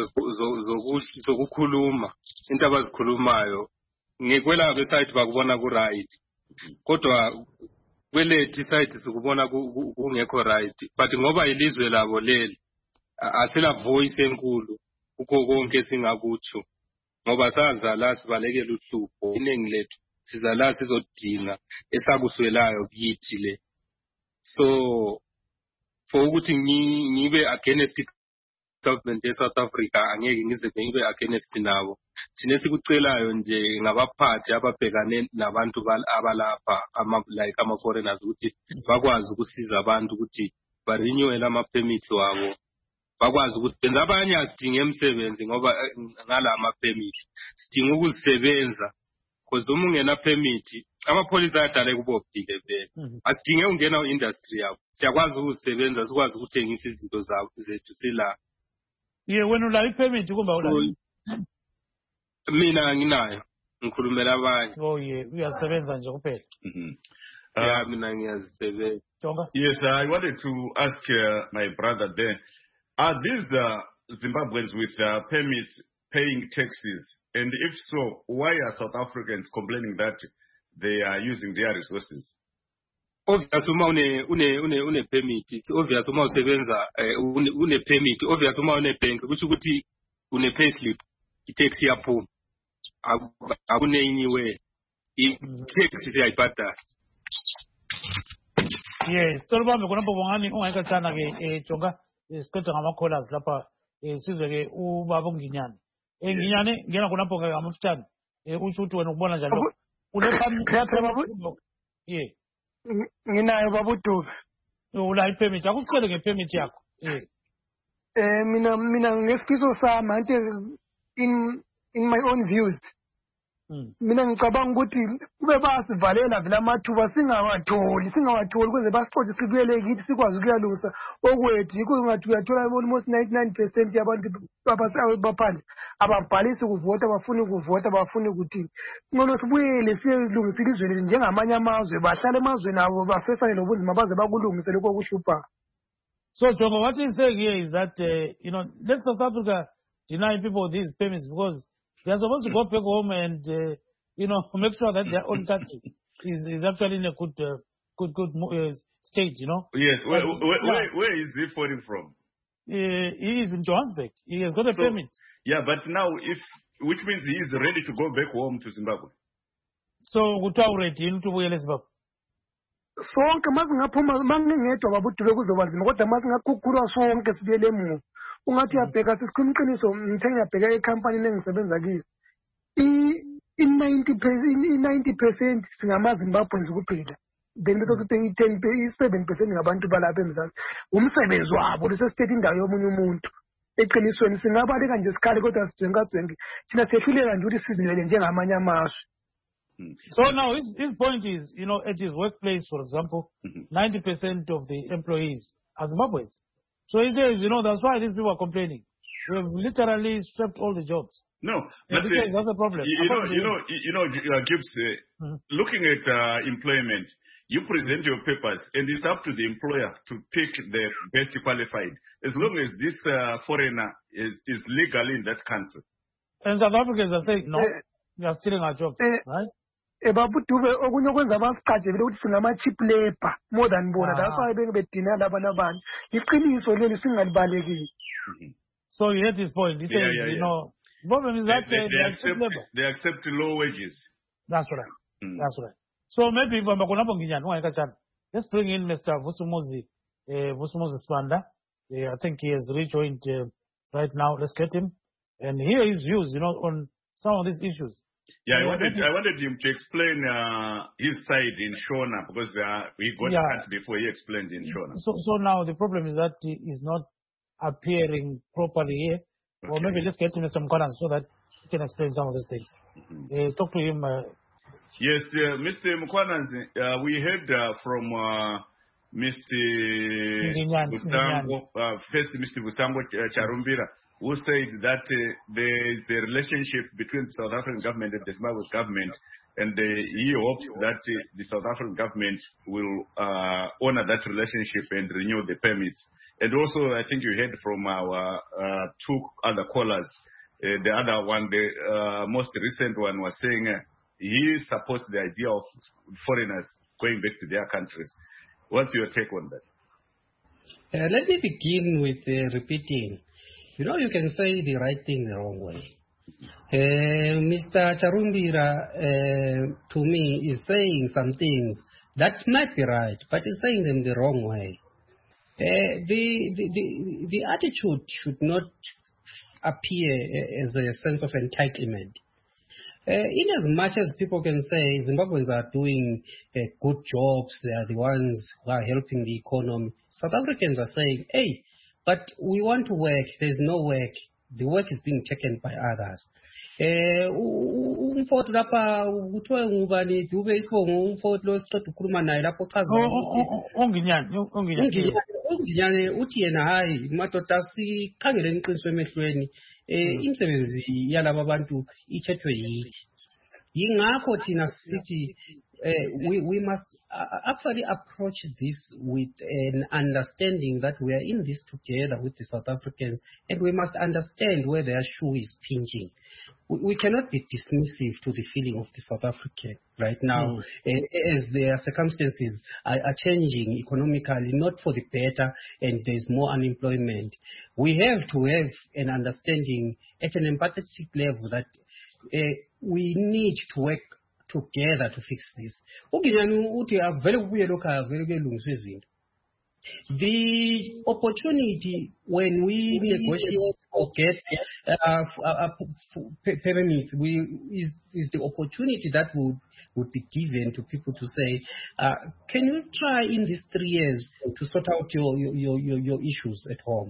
zokukhuluma into abazikhulumayo ngekwela website bakubona ku right kodwa kwelethi site sikubona kungekho right but ngoba ilizwe labo leli asela voice enkulu kukho konke singakutsho ngoba sazala sibalekela uhlupho iningi lethu sizala sizodinga esakuswelayo kithi le so for ukuthi ngibe against government e South Africa angeke ngize ngibe against nabo thina sikucelayo nje ngabaphathi ababhekane nabantu abalapha ama like ama foreigners ukuthi bakwazi ukusiza abantu ukuthi ba renew ama permits wabo bakwazi ukusebenza abanye asidinga emsebenzi ngoba ngala ama permits sidinga ukusebenza because uma ungena permit amapolice ayadala kubobhike vele asidinge ungena industry yabo siyakwazi ukusebenza sikwazi ukuthengisa izinto zethu sila ye wena ula ipermit kumba ula mina nginayo ngikhulumela abanye oh ye uyasebenza nje kuphela yeah mina ngiyazisebenza Jonga. Yes, uh, I wanted to ask uh, my brother there, are these uh, Zimbabweans with uh, permits paying taxes? And if so, why are South Africans complaining that they are using their resources? Obvious uma une une une une permit, obvious uma usebenza une une permit, obvious uma une bank, kusho ukuthi une payslip, i-tax yaphuma. Akune anywhere. I-tax siyayibhadala. Yes, tolibambe khonapho bongani ungayikathana ke eh Jonga isiqedwe ngama-callers lapha eh sizwe ke ubaba uNginyane. Eh Nginyane ngena khonapho ke ngamafutshane eh uthi uthi wena ukubona njalo. Ule phambili yeah. Nginayo babuduve. Ula ipermit akusicele ngepermit yakho. Eh. Eh mina mina ngesifiso sami ante in in my own views. Mina ngicabanga ukuthi kube basivalela vele amathuba singawatholi singawatholi kuze basixoxe sibuyele kithi sikwazi ukuyalungisa okwethu yikho ngathi uyathola almost ninety-nine percent yabantu abaphandle ababhalisi ukuvota bafuna ukuvota bafuna ukuthi ngono sibuyele siyelungisa ilizwe lethu njengamanye amazwe bahlala emazweni abo bafesane nobunzima baze bakulungise lokho kuhlupha. So Jonga, what he's saying here is that uh, you know, let South Africa deny people these permits because they are supposed to go back home and, uh, you know, make sure that their own country is, is actually in a good, uh, good, good uh, state, you know. Yes. Where, But, where, yeah. where, where is he foreign from? Uh, he is in Johannesburg. He has got a So, permit. Yeah, but now, if which means he is ready to go back home to Zimbabwe. So, kutawureti yini tubuyele Zimbabwe. Sonke masingaphuma mangingedwa babuduve kuzoba nzima kodwa masingakhukhulwa sonke sibuyele emuva. Ungathi uyabheka sisikhuluma iqiniso ngithe ngiyabheka ekhampanini engisebenza kiyo i-ninety percent singamazimbabweans kuphela then bese kuthi i-ten i-seven percent ngabantu balapha eMzansi umsebenzi wabo lesesithethe indawo yomunye umuntu eqinisweni singabaleka nje sikhale kodwa sijengazwenke thina sehluleka nje ukuthi sizimele njengamanye amazwe. So now his, his point is, you know, at his workplace, for example, ninety percent of the employees are Zimbabweans. So he says, you know, that's why these people are complaining. We have literally swept all the jobs. No, Yeah, but, because uh, that's a problem. You, you know, you know, you know, uh, Gibbs, uh, Mhm. looking at uh, employment, you present your papers, and it's up to the employer to pick the best qualified, as long as this uh, foreigner is, is legally in that country. And South Africans are saying, no, Eh, we are stealing our jobs, eh, right? ebabuduve okunye okwenza basiqajele ukuthi singama-cheap labor more than bona Ah. that's why beke bedina laba nabantu iqiniso leli singalibalekile. So you heard his point. He says, Yeah, yeah, you yeah. know, the problem is They, that they, uh, they they are accept, cheap labor. they accept low wages. That's right. Mm. That's right. So maybe Bamba Konabo Nginyane, ungayikachana. Let's bring in Mister Vusumuzi, uh, Vusumuzi Spanda. Uh, I think he has rejoined uh, right now. Let's get him and hear his views, you know, on some of these issues. Yeah, I Yeah, wanted, maybe- I wanted him to explain uh, his side in Shona because uh, he got Yeah. cut before he explained in Shona. So, so now the problem is that he is not appearing properly here. Or Okay. maybe let's get to Mister Mkonan so that he can explain some of these things. Uh, talk to him. Uh, Yes, uh, Mister Mukwananzi, uh, we heard uh, from uh, Mister Nginyane, Busambo, uh, first Mister Busambo uh, Charumbira, who said that uh, there is a relationship between the South African government and the Zimbabwe government, and uh, he hopes that uh, the South African government will uh, honor that relationship and renew the permits. And also, I think you heard from our uh, two other callers. Uh, the other one, the uh, most recent one, was saying uh, he supports the idea of foreigners going back to their countries. What's your take on that? Uh, let me begin with uh, repeating. You know, you can say the right thing the wrong way. Uh, Mister Charumbira, uh, to me, is saying some things that might be right, but he's saying them the wrong way. Uh, the, the, the, the attitude should not appear as a sense of entitlement. Uh, in as much as people can say Zimbabweans are doing uh, good jobs, they are the ones who are helping the economy, South Africans are saying, hey, but we want to work, there's no work, the work is being taken by others. Umfowethu lapha kuthiwe ngubani Dube isibongo umfowethu lo siqeda ukukhuluma naye lapho chaza onginyane onginyane uthi yena hayi madoda sikhangele iqiniso emehlweni eh imisebenzi yalabo abantu ithethwe yithi yingakho thina sithi we we must actually approach this with an understanding that we are in this together with the South Africans, and we must understand where their shoe is pinching. We, we cannot be dismissive to the feeling of the South African right now, mm. as their circumstances are, are changing economically, not for the better, and there's more unemployment. We have to have an understanding at an empathetic level that uh, we need to work together to fix this. The opportunity when we negotiate or get uh, uh, permits we, is, is the opportunity that would, would be given to people to say, uh, can you try in these three years to sort out your, your, your, your issues at home?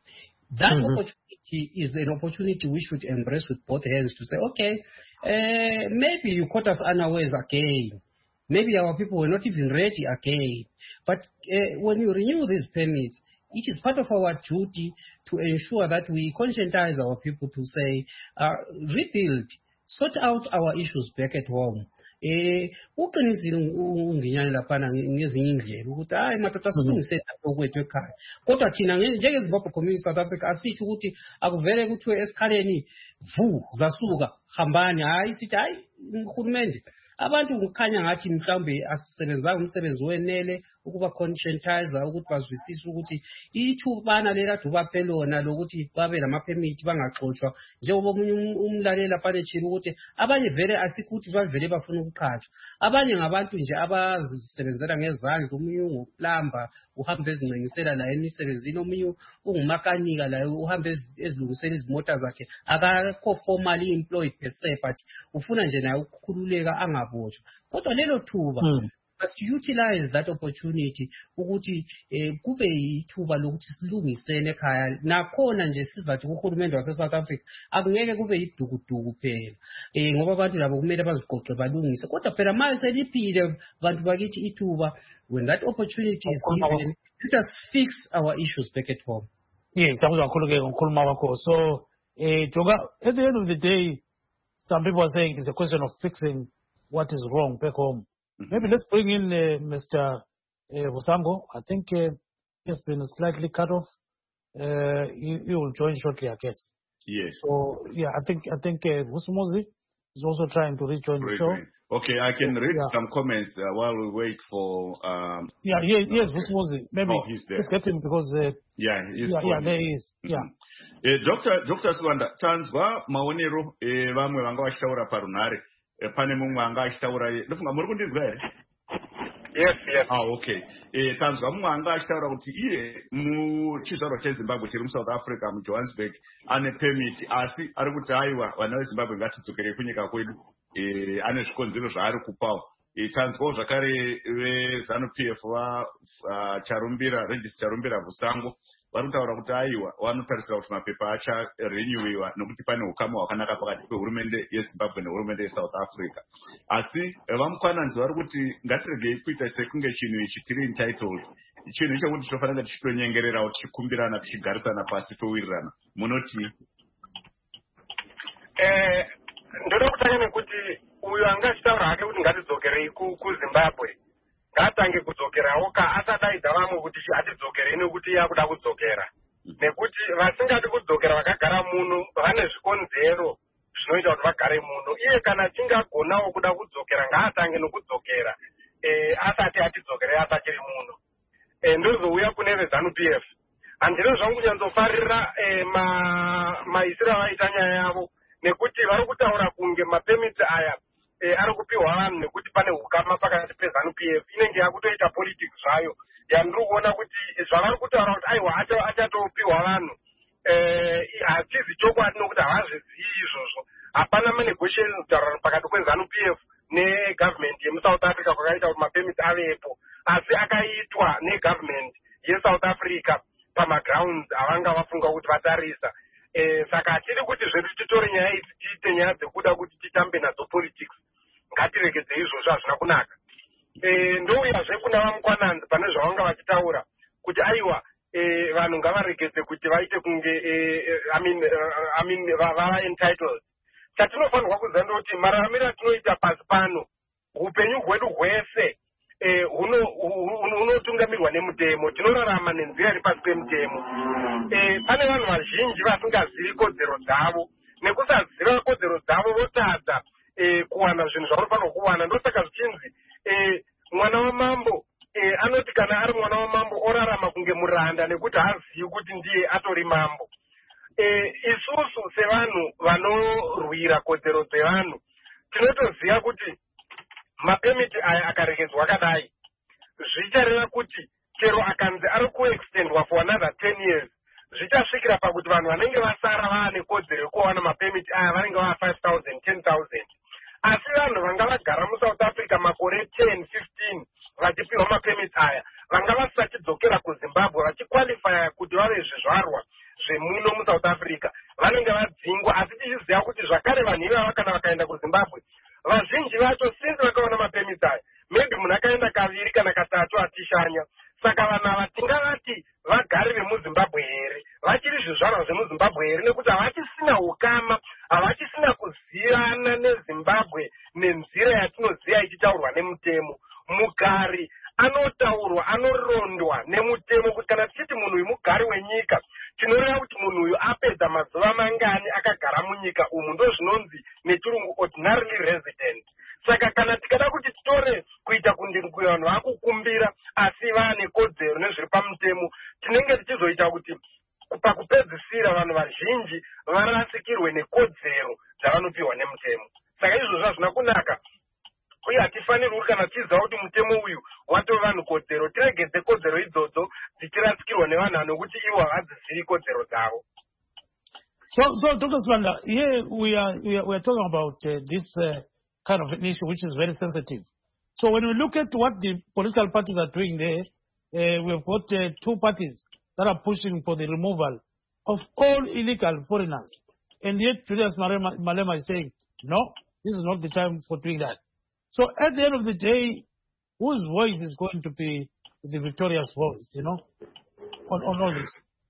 That mm-hmm. opportunity is an opportunity we should embrace with both hands to say, okay, uh, maybe you caught us unawares again. Maybe our people were not even ready again. But uh, when you renew these permits, it is part of our duty to ensure that we conscientize our people to say, uh, rebuild, sort out our issues back at home. Eh uqinisile unginyane laphana ngezinye indlela ukuthi hayi madoda silungisela okwethu ekhaya kodwa thina njenge Zimbabwe Community South Africa asithi ukuthi akuvele kuthiwe esikhaleni vu zasuka hambani hayi sithi hayi uhulumende abantu ukukhanya ngathi mhlambe asisebenzanga umsebenzi wenele ukuba conscientize ukuthi bazwisise ukuthi ithubana lela dubape lona lokuthi babe lama permit bangaxoxwa njengoba umunye umlalela phane chini ukuthi abanye vele asikuthi bavele bafuna ukuqhatshwa abanye ngabantu nje abazisebenzela ngezandla umunye ungoplamba uhamba ezincengisela la emisebenzini omunye ungumakanika la uhamba ezilungisela izimota zakhe akakho formally employed per se but ufuna nje naye ukukhululeka angabotshwa kodwa lelo thuba must utilize that opportunity ukuthi eh, kube ithuba lokuthi silungisene ekhaya nakhona nje sizathi uhulumende wase South Africa akungeke kube idukuduku phela eh ngoba abantu labo kumele baziqoqe balungise kodwa phela manje seliphile abantu bakithi ithuba when that opportunity is given let us fix our issues back at home. Yes, akuzwa kakhulu ke ngokukhuluma kwakho. So eh Jonga, at the end of the day some people are saying it's a question of fixing what is wrong back home. Maybe let's bring in uh, Mister Uh, Vusango. I think uh, he's been slightly cut off. Uh, he, he will join shortly, I guess. Yes. So yeah, I think I think uh, Vusumuzi is also trying to rejoin the show. Okay, I can read yeah. some comments uh, while we wait for. Um, yeah, he, yes, Vusumuzi. Maybe oh, he's there. let's get him because. Uh, yeah, he's yeah, yeah, there he is. Mm-hmm. Yeah. Uh, Doctor Doctor Swanda, tanzwa maonero eh, vamwe vanga vachitaura parunhare. Pane mumwe anga achitaura ndofunga muri kundinzwa here? Yes, yes. Ah, okay. Eh tanzwa mumwe anga achitaura kuti iye muchizvarwa cheZimbabwe chiri muSouth Africa muJohannesburg ane permit asi ari kuti aiwa vana veZimbabwe ngatidzokere kunyika kwedu. Eh ane zvikonzero zvaari kupawo. Eh tanzwawo zvakare veZanu P F va uh, Charumbira Regis Charumbira Vusango vari kutaura kuti aiwa vanotarisira kuti mapepa acharenewiwa nokuti pane ukama hwakanaka pakati pehurumende yeZimbabwe nehurumende yeSouth Africa. Asi vamukwananzi vari kuti ngatiregei kuita sekunge chinhu ichi tiri entitled. Chinhu chekuti tinofanira tichitonyengererawo tichikumbirana tichigarisana pasi towirirana. Munoti? Eh, ndoda kutanga nekuti uyu anga achitaura hake kuti ngatidzokerei kuZimbabwe. Ngatange kudzokerawo ka asadaidza vamwe kuti atidzokerei nekuti yakuda kudzokera. Nekuti vasingadi kudzokera vakagara muno vane zvikonzero zvinoita kuti vagare muno. Iye kana achinge agonawo kuda kudzokera ngaatange nokudzokera eh asati atidzokerei asachiri muno. eh, ndozouya kune vezanu P F. Handina zvangu kunyanzofarira eh, maisiro avaita nyaya yavo, nekuti vari kutaura kunge mapemiti aya eh, ari kupiwa vanhu nekuti pane hukama pakati pezanu P F. Inenge yakutoita politics zvayo yandiri kuona kuti zvavari kutaura kuti aiwa achatopiwa vanhu hatizi chokwadi nokuti havazvizivi izvozvo. Hapana manegotiations kutaurana pakati kwezanu P F negovernment yemusouth Africa kwakaita kuti mapemiti avepo, asi akaitwa negovernment yeSouth Africa pamagrounds avanga vafunga kuti vatarisa. Eh, saka hatiri kuti zvedu titore nyaya idzi tiite nyaya dzekuda kuti titambe nadzo politics. Ngatiregedze izvozvo hazvina kunaka. Eh, ndouyazve kuna vamukwananzi pane zvavanga vachitaura kuti aiwa eh, vanhu ngavaregedze kuti vaite kunge eh, I mean, uh, I mean, vava entitled. Chatinofanirwa kuziva ndoti mararamiro atinoita pasi pano upenyu hwedu hwese hunotungamirwa nemutemo, tinorarama nenzira iri pasi pemutemo. Pane vanhu vazhinji vasingazivi kodzero dzavo, nekusaziva kodzero dzavo votadza kuwana zvinhu zvavanofanirwa kuwana. Ndosaka zvichinzi mwana wamambo anoti kana ari mwana wamambo orarama kunge muranda nekuti haazivi kuti ndiye atori mambo. Isusu sevanhu vanorwira kodzero dzevanhu tinotoziva kuti mapemiti aya akaregedzwa akadai zvichareva kuti chero akanzi ari kuextendwa for another ten years zvichasvikira pakuti vanhu vanenge vasara vaane kodzero yekuwana mapemiti aya vanenge vaa five thousand ten thousand. Asi vanhu vanga vagara muSouth Africa makore ten fifteen vachipiwa mapemiti aya vanga vasachidzokera kuZimbabwe vachiqualifya kuti vave zvizvarwa zvemuno muSouth Africa vanenge vadzingwa. Asi tichiziva kuti zvakare vanhu ivava kana vakaenda kuZimbabwe vazhinji vacho since vakaona mapemiti aya maybe munhu akaenda kaviri kana katatu atishanya. Saka vanhu ava tingavati vagari vemuZimbabwe here, vachiri zvizvarwa zvemuZimbabwe here, nekuti havachisina ukama, havachisina kuzivana neZimbabwe nenzira yatinoziva ichitaurwa nemutemo. Mugari anotaurwa anorondwa nemutemo kuti kana tichiti munhu uyu mugari wenyika tinoreva kuti munhu uyu apedza mazuva mangani akagara munyika umu, ndo zvinonzi nechirungu ordinarily resident. Saka kana tikada kuti titore kuita kundinguya vanhu vakukumbira asi vaane kodzero nezviri pamutemo, tinenge tichizoita kuti pakupedzisira vanhu vazhinji varasikirwe nekodzero dzavanopiwa nemutemo. Saka izvozvo hazvina kunaka, uye hatifanirwi kana tiziva kuti mutemo uyu watova vanhu kodzero tiregedze kodzero idzodzo dzichirasikirwa nevanhu nokuti ivo havadzizivi kodzero dzavo. So, so Doctor Sibanda, here we are, we are, we are talking about uh, this uh, kind of an issue which is very sensitive. So when we look at what the political parties are doing there, uh, we've got uh, two parties that are pushing for the removal of all illegal foreigners. And yet Julius Malema, Malema is saying, no, this is not the time for doing that. So at the end of the day, whose voice is going to be the victorious voice, you know, on, on all this?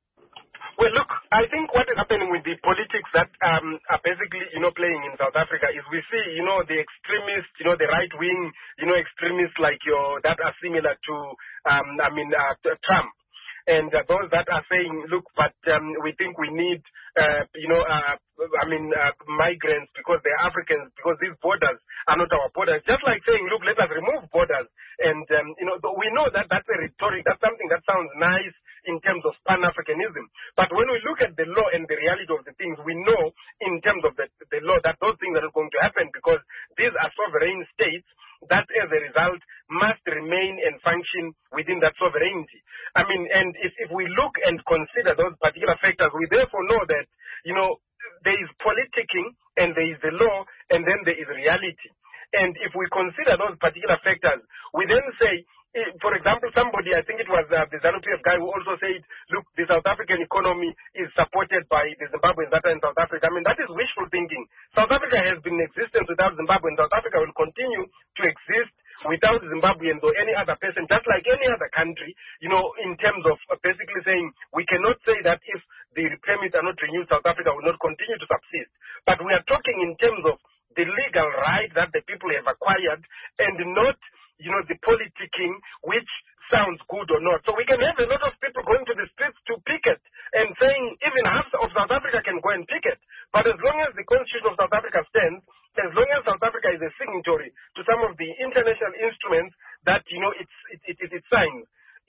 Well, look, I think what is happening with the politics that um, are basically, you know, playing in South Africa is we see, you know, the extremists, you know, the right-wing, you know, extremists like your, that are similar to, um, I mean, uh, Trump. And uh, those that are saying, look, but um, we think we need, uh, you know, uh, I mean, uh, migrants because they're Africans, because these borders are not our borders. Just like saying, look, let us remove borders. And, um, you know, we know that that's a rhetoric. That's something that sounds nice in terms of Pan-Africanism. But when we look at the law and the reality of the things, we know in terms of the, the law that those things are not going to happen because these are sovereign states that as a result must remain and function within that sovereignty. I mean, and if, if we look and consider those particular factors, we therefore know that, you know, there is politicking and there is the law and then there is reality. And if we consider those particular factors, we then say, for example, somebody, I think it was uh, the ZANU-P F guy who also said, look, the South African economy is supported by the Zimbabweans that are in South Africa. I mean, that is wishful thinking. South Africa has been in existence without Zimbabwe, and South Africa will continue to exist without Zimbabweans or any other person, just like any other country, you know, in terms of basically saying we cannot say that if the permits are not renewed, South Africa will not continue to subsist. But we are talking in terms of the legal right that the people have acquired and not, you know, the politicking, which sounds good or not. So we can have a lot of people going to the streets to picket and saying even half of South Africa can go and picket. But as long as the Constitution of South Africa stands, as long as South Africa is a signatory to some of the international instruments that, you know, it's, it, it, it, it signs,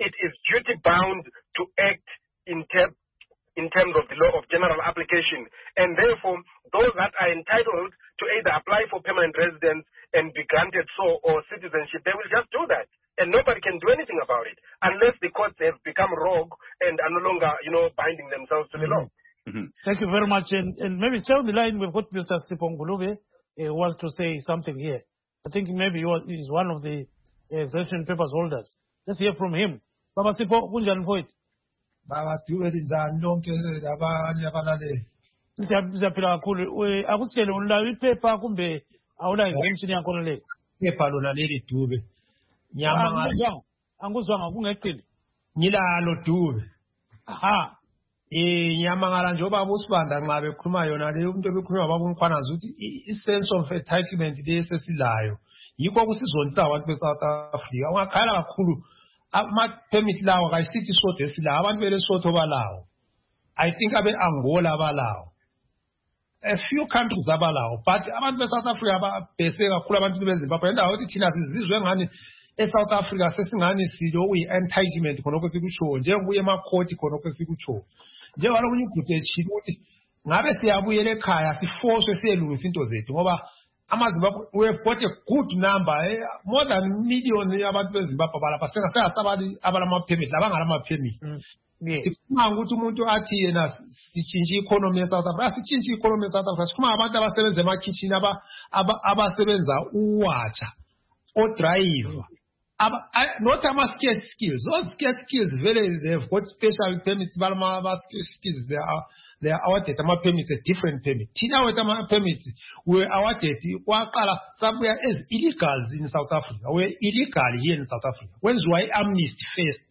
it is duty bound to act in terms in terms of the law of general application. And therefore, those that are entitled to either apply for permanent residence and be granted so or citizenship, they will just do that. And nobody can do anything about it unless the courts have become rogue and are no longer, you know, binding themselves to the law. Mm-hmm. Thank you very much. And, and maybe stay on the line. We've got Mister Sipho Ngulube uh, wants to say something here. I think maybe he was, he's one of the exemption papers holders. Let's hear from him. Baba Sipho, kunjani mfowethu? Baba duweli njani lonke labanye abalaleli. Siyaphila kakhulu. Akusitshele unayo iphepha kumbe awunayo information yakho le? Iphepha lona leli Dube. Nyama anguzwanga kungeqile. Ngilalo Dube. Aha. Eh nyamangala njoba busibanda nxa bekhuluma yona le umuntu bekhuluma babunkhwanaza ukuthi i sense of entitlement lesesilayo yikho kusizonisa abantu beSouth Africa ungakhala kakhulu ama permit lawo kayisithi sodwa esilayo abantu belesotho balawo. I think abe Angola balawo, a few countries abalawo, but abantu beSouth Africa babhese kakhulu abantu beZimbabwe endawo ukuthi thina sizizwe ngani eSouth Africa sesingani silo uyi entitlement khonokho sikutsho njengobuye emakhoti khonokho sikutsho njengoba lokunye igroup echini ukuthi ngabe siyabuyela ekhaya sifoswe siyelungisa into zethu ngoba amaZimbabwe we have got a good number eh, more than million yabantu beZimbabwe balapha sengasabali abalama permit labangala ama permit. Sifuna ukuthi umuntu athi yena sichinje economy yeSouth Africa sichinje economy yeSouth Africa sifuna abantu abasebenza ema kitchen aba abasebenza uwatsha o driver aba not ama scarce skills. Those scarce skills very they have got special permits balama skills they are they are awarded ama permits a different permit. Thina wethu ama permits we awarded kwaqala sabuya as illegals in South Africa. We illegal here in South Africa. When's why amnesty first?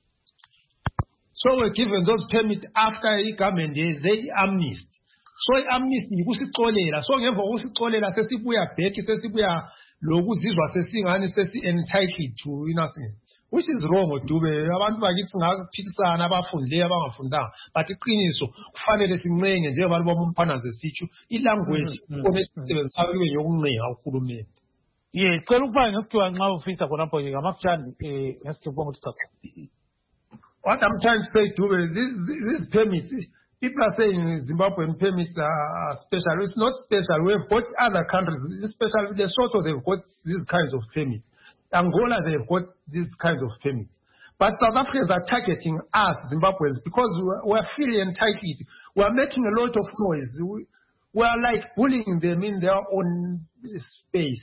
So we're given those permits after the government they amnesty. So amnesty kusixolela. So ngemva kusixolela sesibuya back sesibuya lokuzizwa sesingani sesi entitled to innocence, which is wrong Dube. Abantu bakithi singaphikisana abafundileyo abangafundanga, but iqiniso kufanele sincenge njengoba bomphana zesitsho ilanguage onesebenzisa kube yokuncenga uhulumeni. Yeah, cela ukubana ngesikhiwa nxa ufisa khonapho ke ngamafutshane eh ngesikhiwa ukuthi cha. What I'm trying to say, Dube, these these permits, people are saying Zimbabwean permits are special. It's not special. We've got other countries, especially Lesotho, they've got these kinds of permits. Angola, they've got these kinds of permits. But South Africans are targeting us, Zimbabweans, because we're feeling entitled. We're making a lot of noise. We, we're like bullying them in their own space.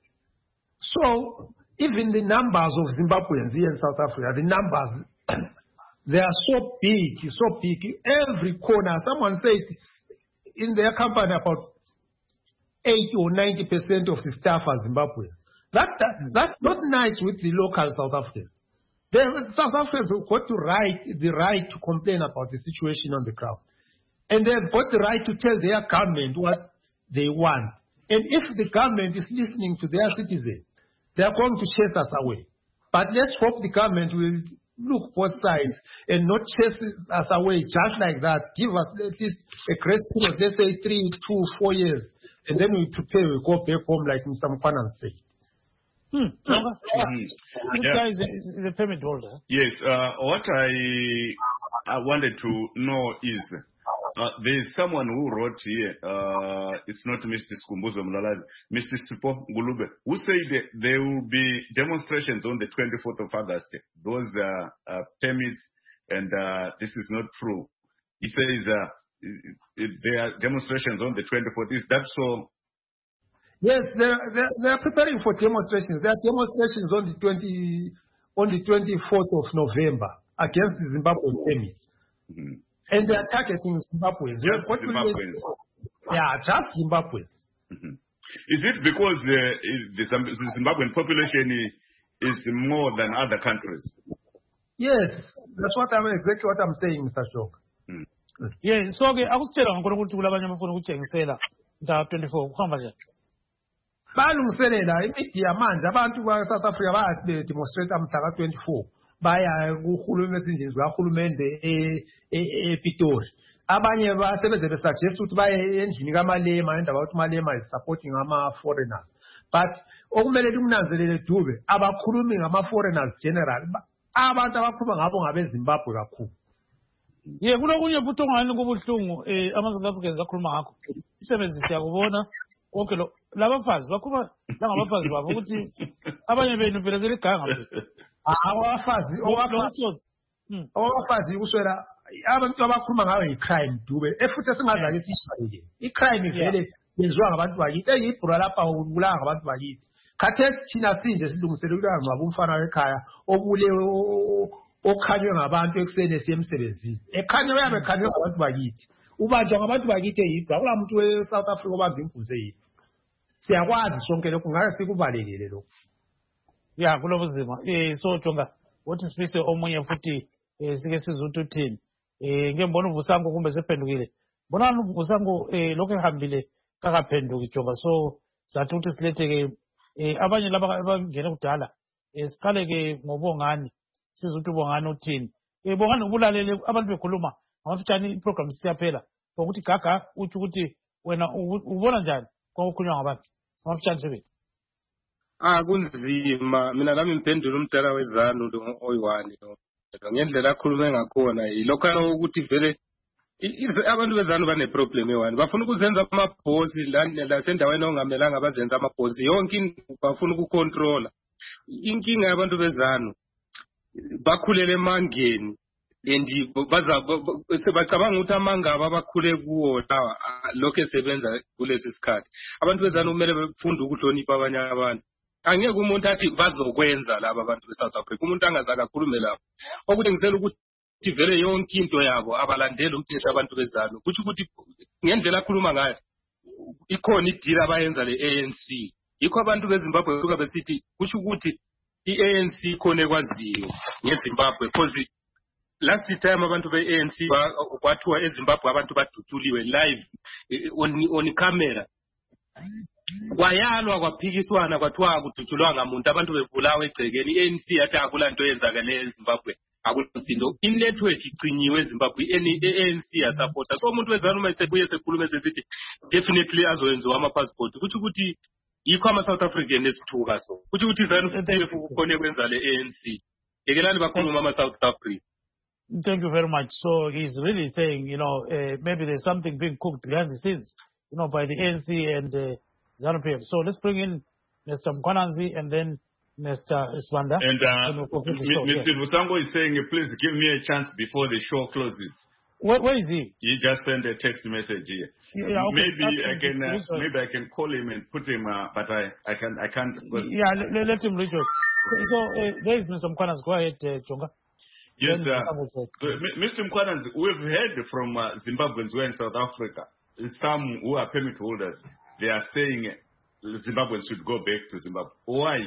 So even the numbers of Zimbabweans here in South Africa, the numbers, they are so big, so big. Every corner, someone said in their company about eighty or ninety percent of the staff are Zimbabweans. That, that, that's not nice with the local South Africans. The South Africans have got to right, the right to complain about the situation on the ground. And they've got the right to tell their government what they want. And if the government is listening to their citizens, they are going to chase us away. But let's hope the government will look both sides and not chase us away just like that. Give us at least a grace period, let's say three, two, four years, and then we prepare, we go back home like Mister Mkwanan said. Hmm. Mm-hmm. This yeah. guy is a, is a permit holder. Yes. Uh, what I I wanted to know is uh, there is someone who wrote here. Uh, it's not Mister Skumbuzo Mlalazi, Mister Sipho Ngulube, who said that there will be demonstrations on the twenty-fourth of August. Those are uh, permits, and uh, this is not true. He says uh, it, there are demonstrations on the twenty-fourth. Is that so? Yes, they're, they're, they're preparing for demonstrations. There are demonstrations on the twenty on the twenty-fourth of November against the Zimbabwean permits. Mm-hmm. And they are targeting Zimbabweans. Just Zimbabweans. Yeah, just Zimbabweans. Mm-hmm. Is it because the, the, the Zimbabwean population is more than other countries? Yes, that's what I'm exactly what I'm saying, Mister Joke. Mm. Yes, so okay, akusitshela ngikho ukuthi kulabanye abafuna ukutshengisela mhla twenty-four kuhamba njani? Balungiselela imedia manje abantu ba South Africa baya demonstrate mhla ka twenty-four. Baya kuhulumende ezinjini zikahulumende ePitori. Abanye basebenze besuggest ukuthi baye endlini kaMalema endaba ukuthi Malema is supporting ama foreigners. But okumele ukunanzelele Dube abakhulumi ngama foreigners general abantu abakhuluma ngabo ngabezimbabwe kakhulu. Ye kulokunye futhi ongani kubuhlungu eh ama-South Africans akhuluma ngakho. Isebenzi siyakubona konke lo labafazi bakhuluma langabafazi babo ukuthi abanye benu phela seliganga manje. Abafazi abafazi kuswela abantu abakhuluma ngayo i-crime dube efuthi singazake sishayile. I-crime ivele yenziwa ngabantu bakithi eyibhura lapha ukubulanga ngabantu bakithi. Khathesi thina sinje silungiselelwa ngaba umfana wekhaya obule okhanywe ngabantu ekuseni esiyemsebenzini. Ekhanywe uyabe ekhanywe ngabantu bakithi. Ubanjwa ngabantu bakithi eyibhura kula muntu we-South Africa obamba imbuzi eyibhura. Siyakwazi sonke lokho ngake sikubalekele lokho. Ya kulobuzima eh so Jonga wathi sifise omunye futhi eh sike sizuthi uthini eh ngembona uvusango kumbe sephendukile bona uvusango eh lokho ehambile kakaphenduki Jonga so sathi ukuthi siletheke eh abanye laba abangena kudala eh siqale ke ngobongani sizuthi ubongani uthini eh bongani ubulalele abantu bekhuluma ngafitshani iprogram siyaphela ukuthi gaga uthi ukuthi wena ubona njani kwakukhulunywa ngabantu ngafitshani sebe. Ah kunzima mina nami ngiphendula umdala wezanu lo oyiwani lo ngendlela akhulume ngakhona yilokho ukuthi vele abantu bezanu bane problem eone bafuna ukuzenza amabhosi la sendaweni ongamelanga bazenza amabhosi yonke bafuna ukucontrola inkinga yabantu bezanu bakhulele emangeni endi baza sebacabanga ukuthi amangaba bakhule kuwo lawa lokho esebenza kulesi sikhathi abantu bezanu kumele befunde ukuhlonipha abanye abantu. Angeke umuntu athi bazokwenza laba abantu beSouth Africa umuntu angazaka akhulume lapho okuthi ngisela ukuthi vele yonke into yabo abalandeli umthetho abantu bezalo kuthi ukuthi ngendlela akhuluma ngayo ikhona idila abayenza le-A N C yikho abantu beZimbabwe kuka besithi kusho ukuthi i-A N C ikhona ekwaziyo ngeZimbabwe because last time abantu be-A N C kwathiwa eZimbabwe abantu badutshuliwe live on on camera kwayalwa kwaphikiswana kwathiwa kudutshulwa ngamuntu abantu bebulawa egcekeni i-A N C yathi akulanto yenzakale eZimbabwe akulanto inetwork icinyiwe eZimbabwe i-A N C yasupporta so umuntu wezana uma esebuye sekhuluma sesithi definitely azoyenziwa ama-passport kuthi ukuthi yikho ama-South African esithuka so kuthi ukuthi zanu futhi kukhona kwenza le-A N C yekelani bakhuluma ama-South Africa. Thank you very much. So he's really saying, you know, uh, maybe there's something being cooked behind the scenes, you know, by the A N C and uh, ZANU P F. So let's bring in Mister Mkwananzi and then Mister Iswanda. And uh, Mister Vusango is saying, please give me a chance before the show closes. Where, where is he? He just sent a text message here. Yeah, okay. Maybe I can uh, maybe I can call him and put him, uh, but I I can I can't. Yeah, let, let him reach us. So uh, there is Mister Mkwananzi. Go ahead, uh, Jonga. Yes, uh, Mister Mkwananzi, we've heard from uh, Zimbabweans who are in South Africa. Some who are permit holders, they are saying Zimbabweans should go back to Zimbabwe. Why?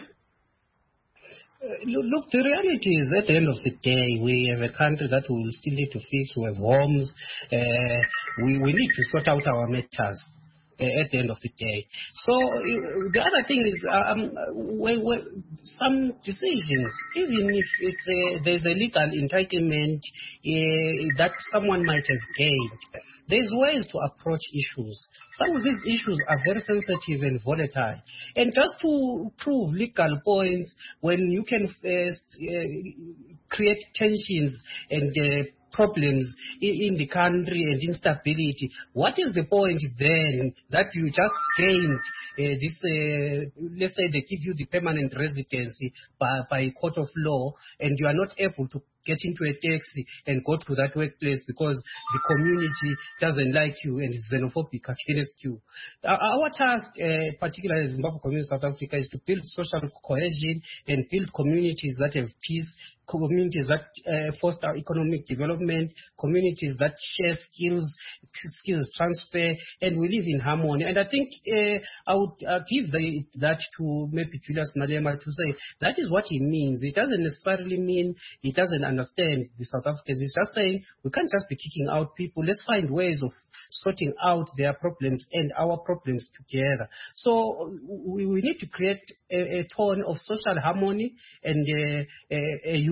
Uh, look, the reality is at the end of the day, we have a country that we will still need to fix. We have homes. Uh, we, we need to sort out our matters uh, at the end of the day. So uh, the other thing is um, when, when some decisions, even if it's a, there's a legal entitlement uh, that someone might have gained, there's ways to approach issues. Some of these issues are very sensitive and volatile. And just to prove legal points, when you can first, uh, create tensions and uh, problems in, in the country and instability, what is the point then that you just gained uh, this, uh, let's say they give you the permanent residency by, by court of law and you are not able to get into a taxi and go to that workplace because the community doesn't like you and is xenophobic against you. Our task, uh, particularly in Zimbabwe community South Africa, is to build social cohesion and build communities that have peace, communities that uh, foster economic development, communities that share skills, skills transfer, and we live in harmony. And I think uh, I would uh, give the, that to maybe Julius Malema to say that is what he means. It doesn't necessarily mean he doesn't understand the South Africans. He's just saying we can't just be kicking out people. Let's find ways of sorting out their problems and our problems together. So we, we need to create a, a tone of social harmony and a, a, a unity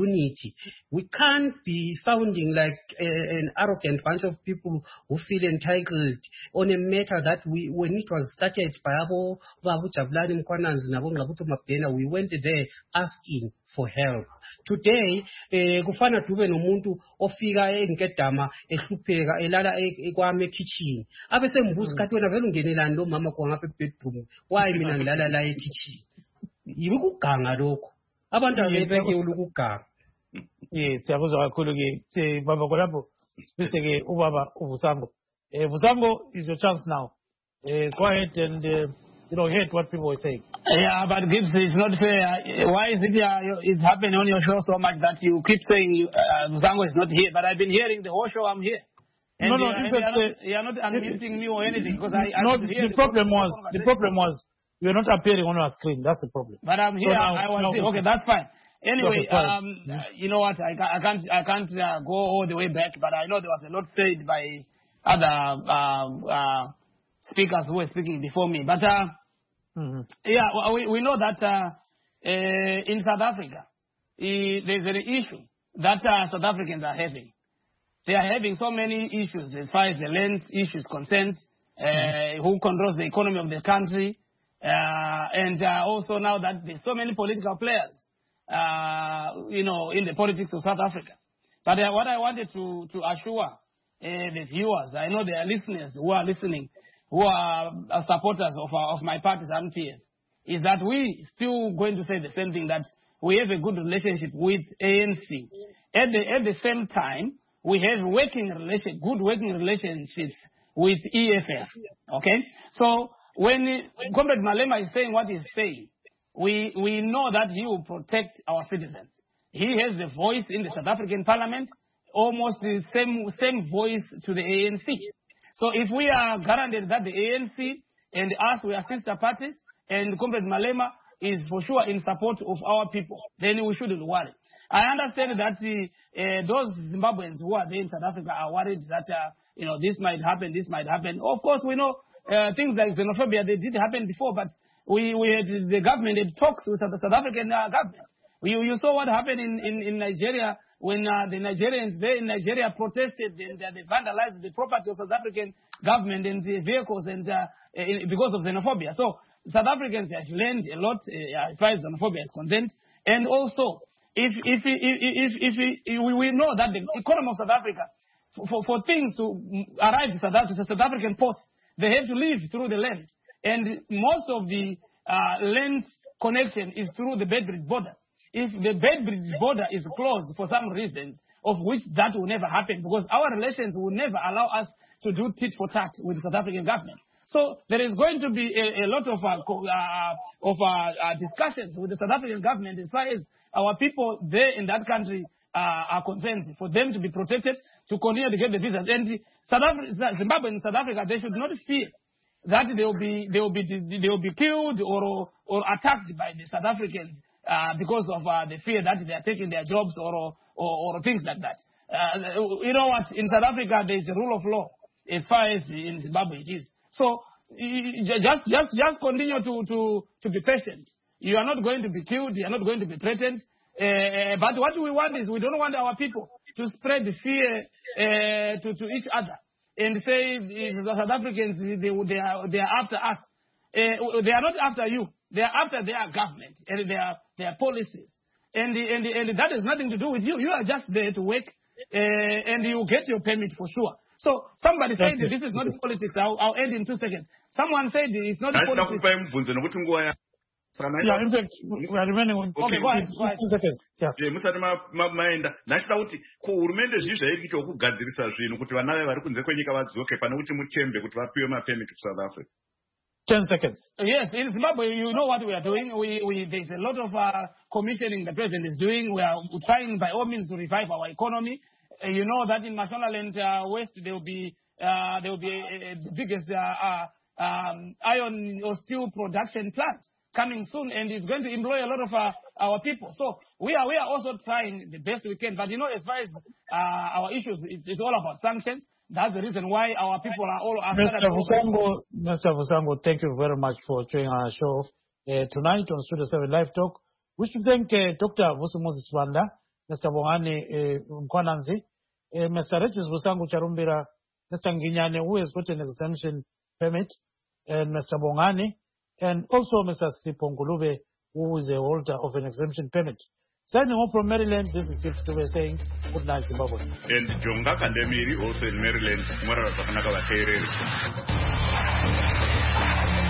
unity. We can't be sounding like uh, an arrogant bunch of people who feel entitled on a matter that we, when it was started by Abo Babu Jabulani Mkwananzi Nabo Ngabutu Mapena, we went there asking for help. Today, eh, kufana tube nomuntu ofika engedama ehlupheka elala ekwame kitchen. Abese mbuzi kathi wena vele ungenelani lo mama kwa ngapha bedroom. Why mina ngilala la e-kitchen? Yikuganga lokho. Abantu abeseke ulukuganga. Yes, siyabuzwa kakhulu ke baba kolapho sibise ke ubaba uVusambo. Eh Vusambo is your chance now. Eh go ahead and uh, you know, heard what people were saying. Yeah, but Gibbs, it's not fair. Why is it uh, it's happening on your show so much that you keep saying you, uh, Zango is not here? But I've been hearing the whole show. I'm here. And no, no, uh, and you're, not, uh, you're not unmuting me or anything because I. I no, the, the problem was the problem was you're not appearing on our screen. That's the problem. But I'm here. So now, I was now, here. Okay, that's fine. Anyway, okay, um, mm-hmm. you know what? I, I can't I can't uh, go all the way back, but I know there was a lot said by other uh, uh, speakers who were speaking before me. But uh, mm-hmm. yeah, we we know that uh, uh, in South Africa, uh, there's an issue that uh, South Africans are having. They are having so many issues as far as the land issues concerned. Uh, mm-hmm. Who controls the economy of the country, uh, and uh, also now that there's so many political players, uh, you know, in the politics of South Africa. But uh, what I wanted to to assure uh, the viewers, I know there are listeners who are listening, who are uh, supporters of our, of my party's M P F, is that we still going to say the same thing, that we have a good relationship with A N C. At the at the same time, we have working relation, good working relationships with E F F. Okay, so when Comrade Malema is saying what he's saying, we we know that he will protect our citizens. He has the voice in the South African Parliament, almost the same same voice to the A N C. So if we are guaranteed that the A N C and us, we are sister parties, and Comrade Malema is for sure in support of our people, then we shouldn't worry. I understand that uh, uh, those Zimbabweans who are there in South Africa are worried that uh, you know, this might happen, this might happen. Of course, we know uh, things like xenophobia, they did happen before, but we, we had, the government had talks with the South African uh, government. You, you saw what happened in, in, in Nigeria when uh, the Nigerians there in Nigeria protested and uh, they vandalized the property of South African government and uh, vehicles and uh, in, because of xenophobia. So South Africans have learned a lot uh, as far as xenophobia is concerned. And also, if, if, if, if, if, if we, we know that the economy of South Africa, For, for things to arrive to South, to South African ports, they have to live through the land. And most of the uh, land connection is through the Beitbridge border. If the Beitbridge border is closed for some reason, of which that will never happen, because our relations will never allow us to do tit for tat with the South African government. So there is going to be a, a lot of, uh, uh, of uh, uh, discussions with the South African government as far as our people there in that country Uh, are concerned, for them to be protected, to continue to get the visas. And South Africa, Zimbabwe and South Africa, they should not fear that they will be they will be they will be killed or or attacked by the South Africans uh, because of uh, the fear that they are taking their jobs or or, or things like that. Uh, you know what? In South Africa, there is a rule of law as far as in Zimbabwe it is. So just just just continue to to to be patient. You are not going to be killed. You are not going to be threatened. Uh, but what we want is we don't want our people to spread the fear uh, to, to each other and say the South Africans, they, they, are, they are after us. Uh, they are not after you. They are after their government and their, their policies. And, and, and that has nothing to do with you. You are just there to work uh, and you get your permit for sure. So somebody said this is not politics. I'll, I'll end in two seconds. Someone said it's not politics. Yeah, in fact, we are remaining on. Okay, go ahead. Go ahead. Two seconds. Yeah. Je musati maenda nachida kuti ko hurumende zvizvairi kuti kugadzirisa zvinhu kuti vana vari kunze kwenyika vadzoke pane kuti muchembe kuti vapiwe mapemiti ku South Africa. Ten seconds. Yes, in Zimbabwe, you know what we are doing. We, we there's a lot of uh, commissioning the president is doing. We are trying by all means to revive our economy. Uh, you know that in Mashonaland uh, West there will be uh, there will be a, a, the biggest uh, uh, um, iron or steel production plant coming soon, and it's going to employ a lot of uh, our people. So we are we are also trying the best we can. But you know, as far as uh, our issues, it's, it's all about sanctions. That's the reason why our people are all. Mister Vusambo, Mister Vusambo, thank you very much for joining our show uh, tonight on Studio Seven Live Talk. We should thank uh, Doctor Vusi Moses Wanda Mister Bongani uh, Mkwananzi, uh, Mister Regis Busangu Charumbira, Mister Nginyane, who has got an exemption permit, and Mister Bongani, and also Mister Sipongulube, who is a holder of an exemption permit. Signing off from Maryland, this is Chief Tube saying good night, Zimbabwe. And Jonga Kandemiri, also in Maryland, Mara Takanaka Terere.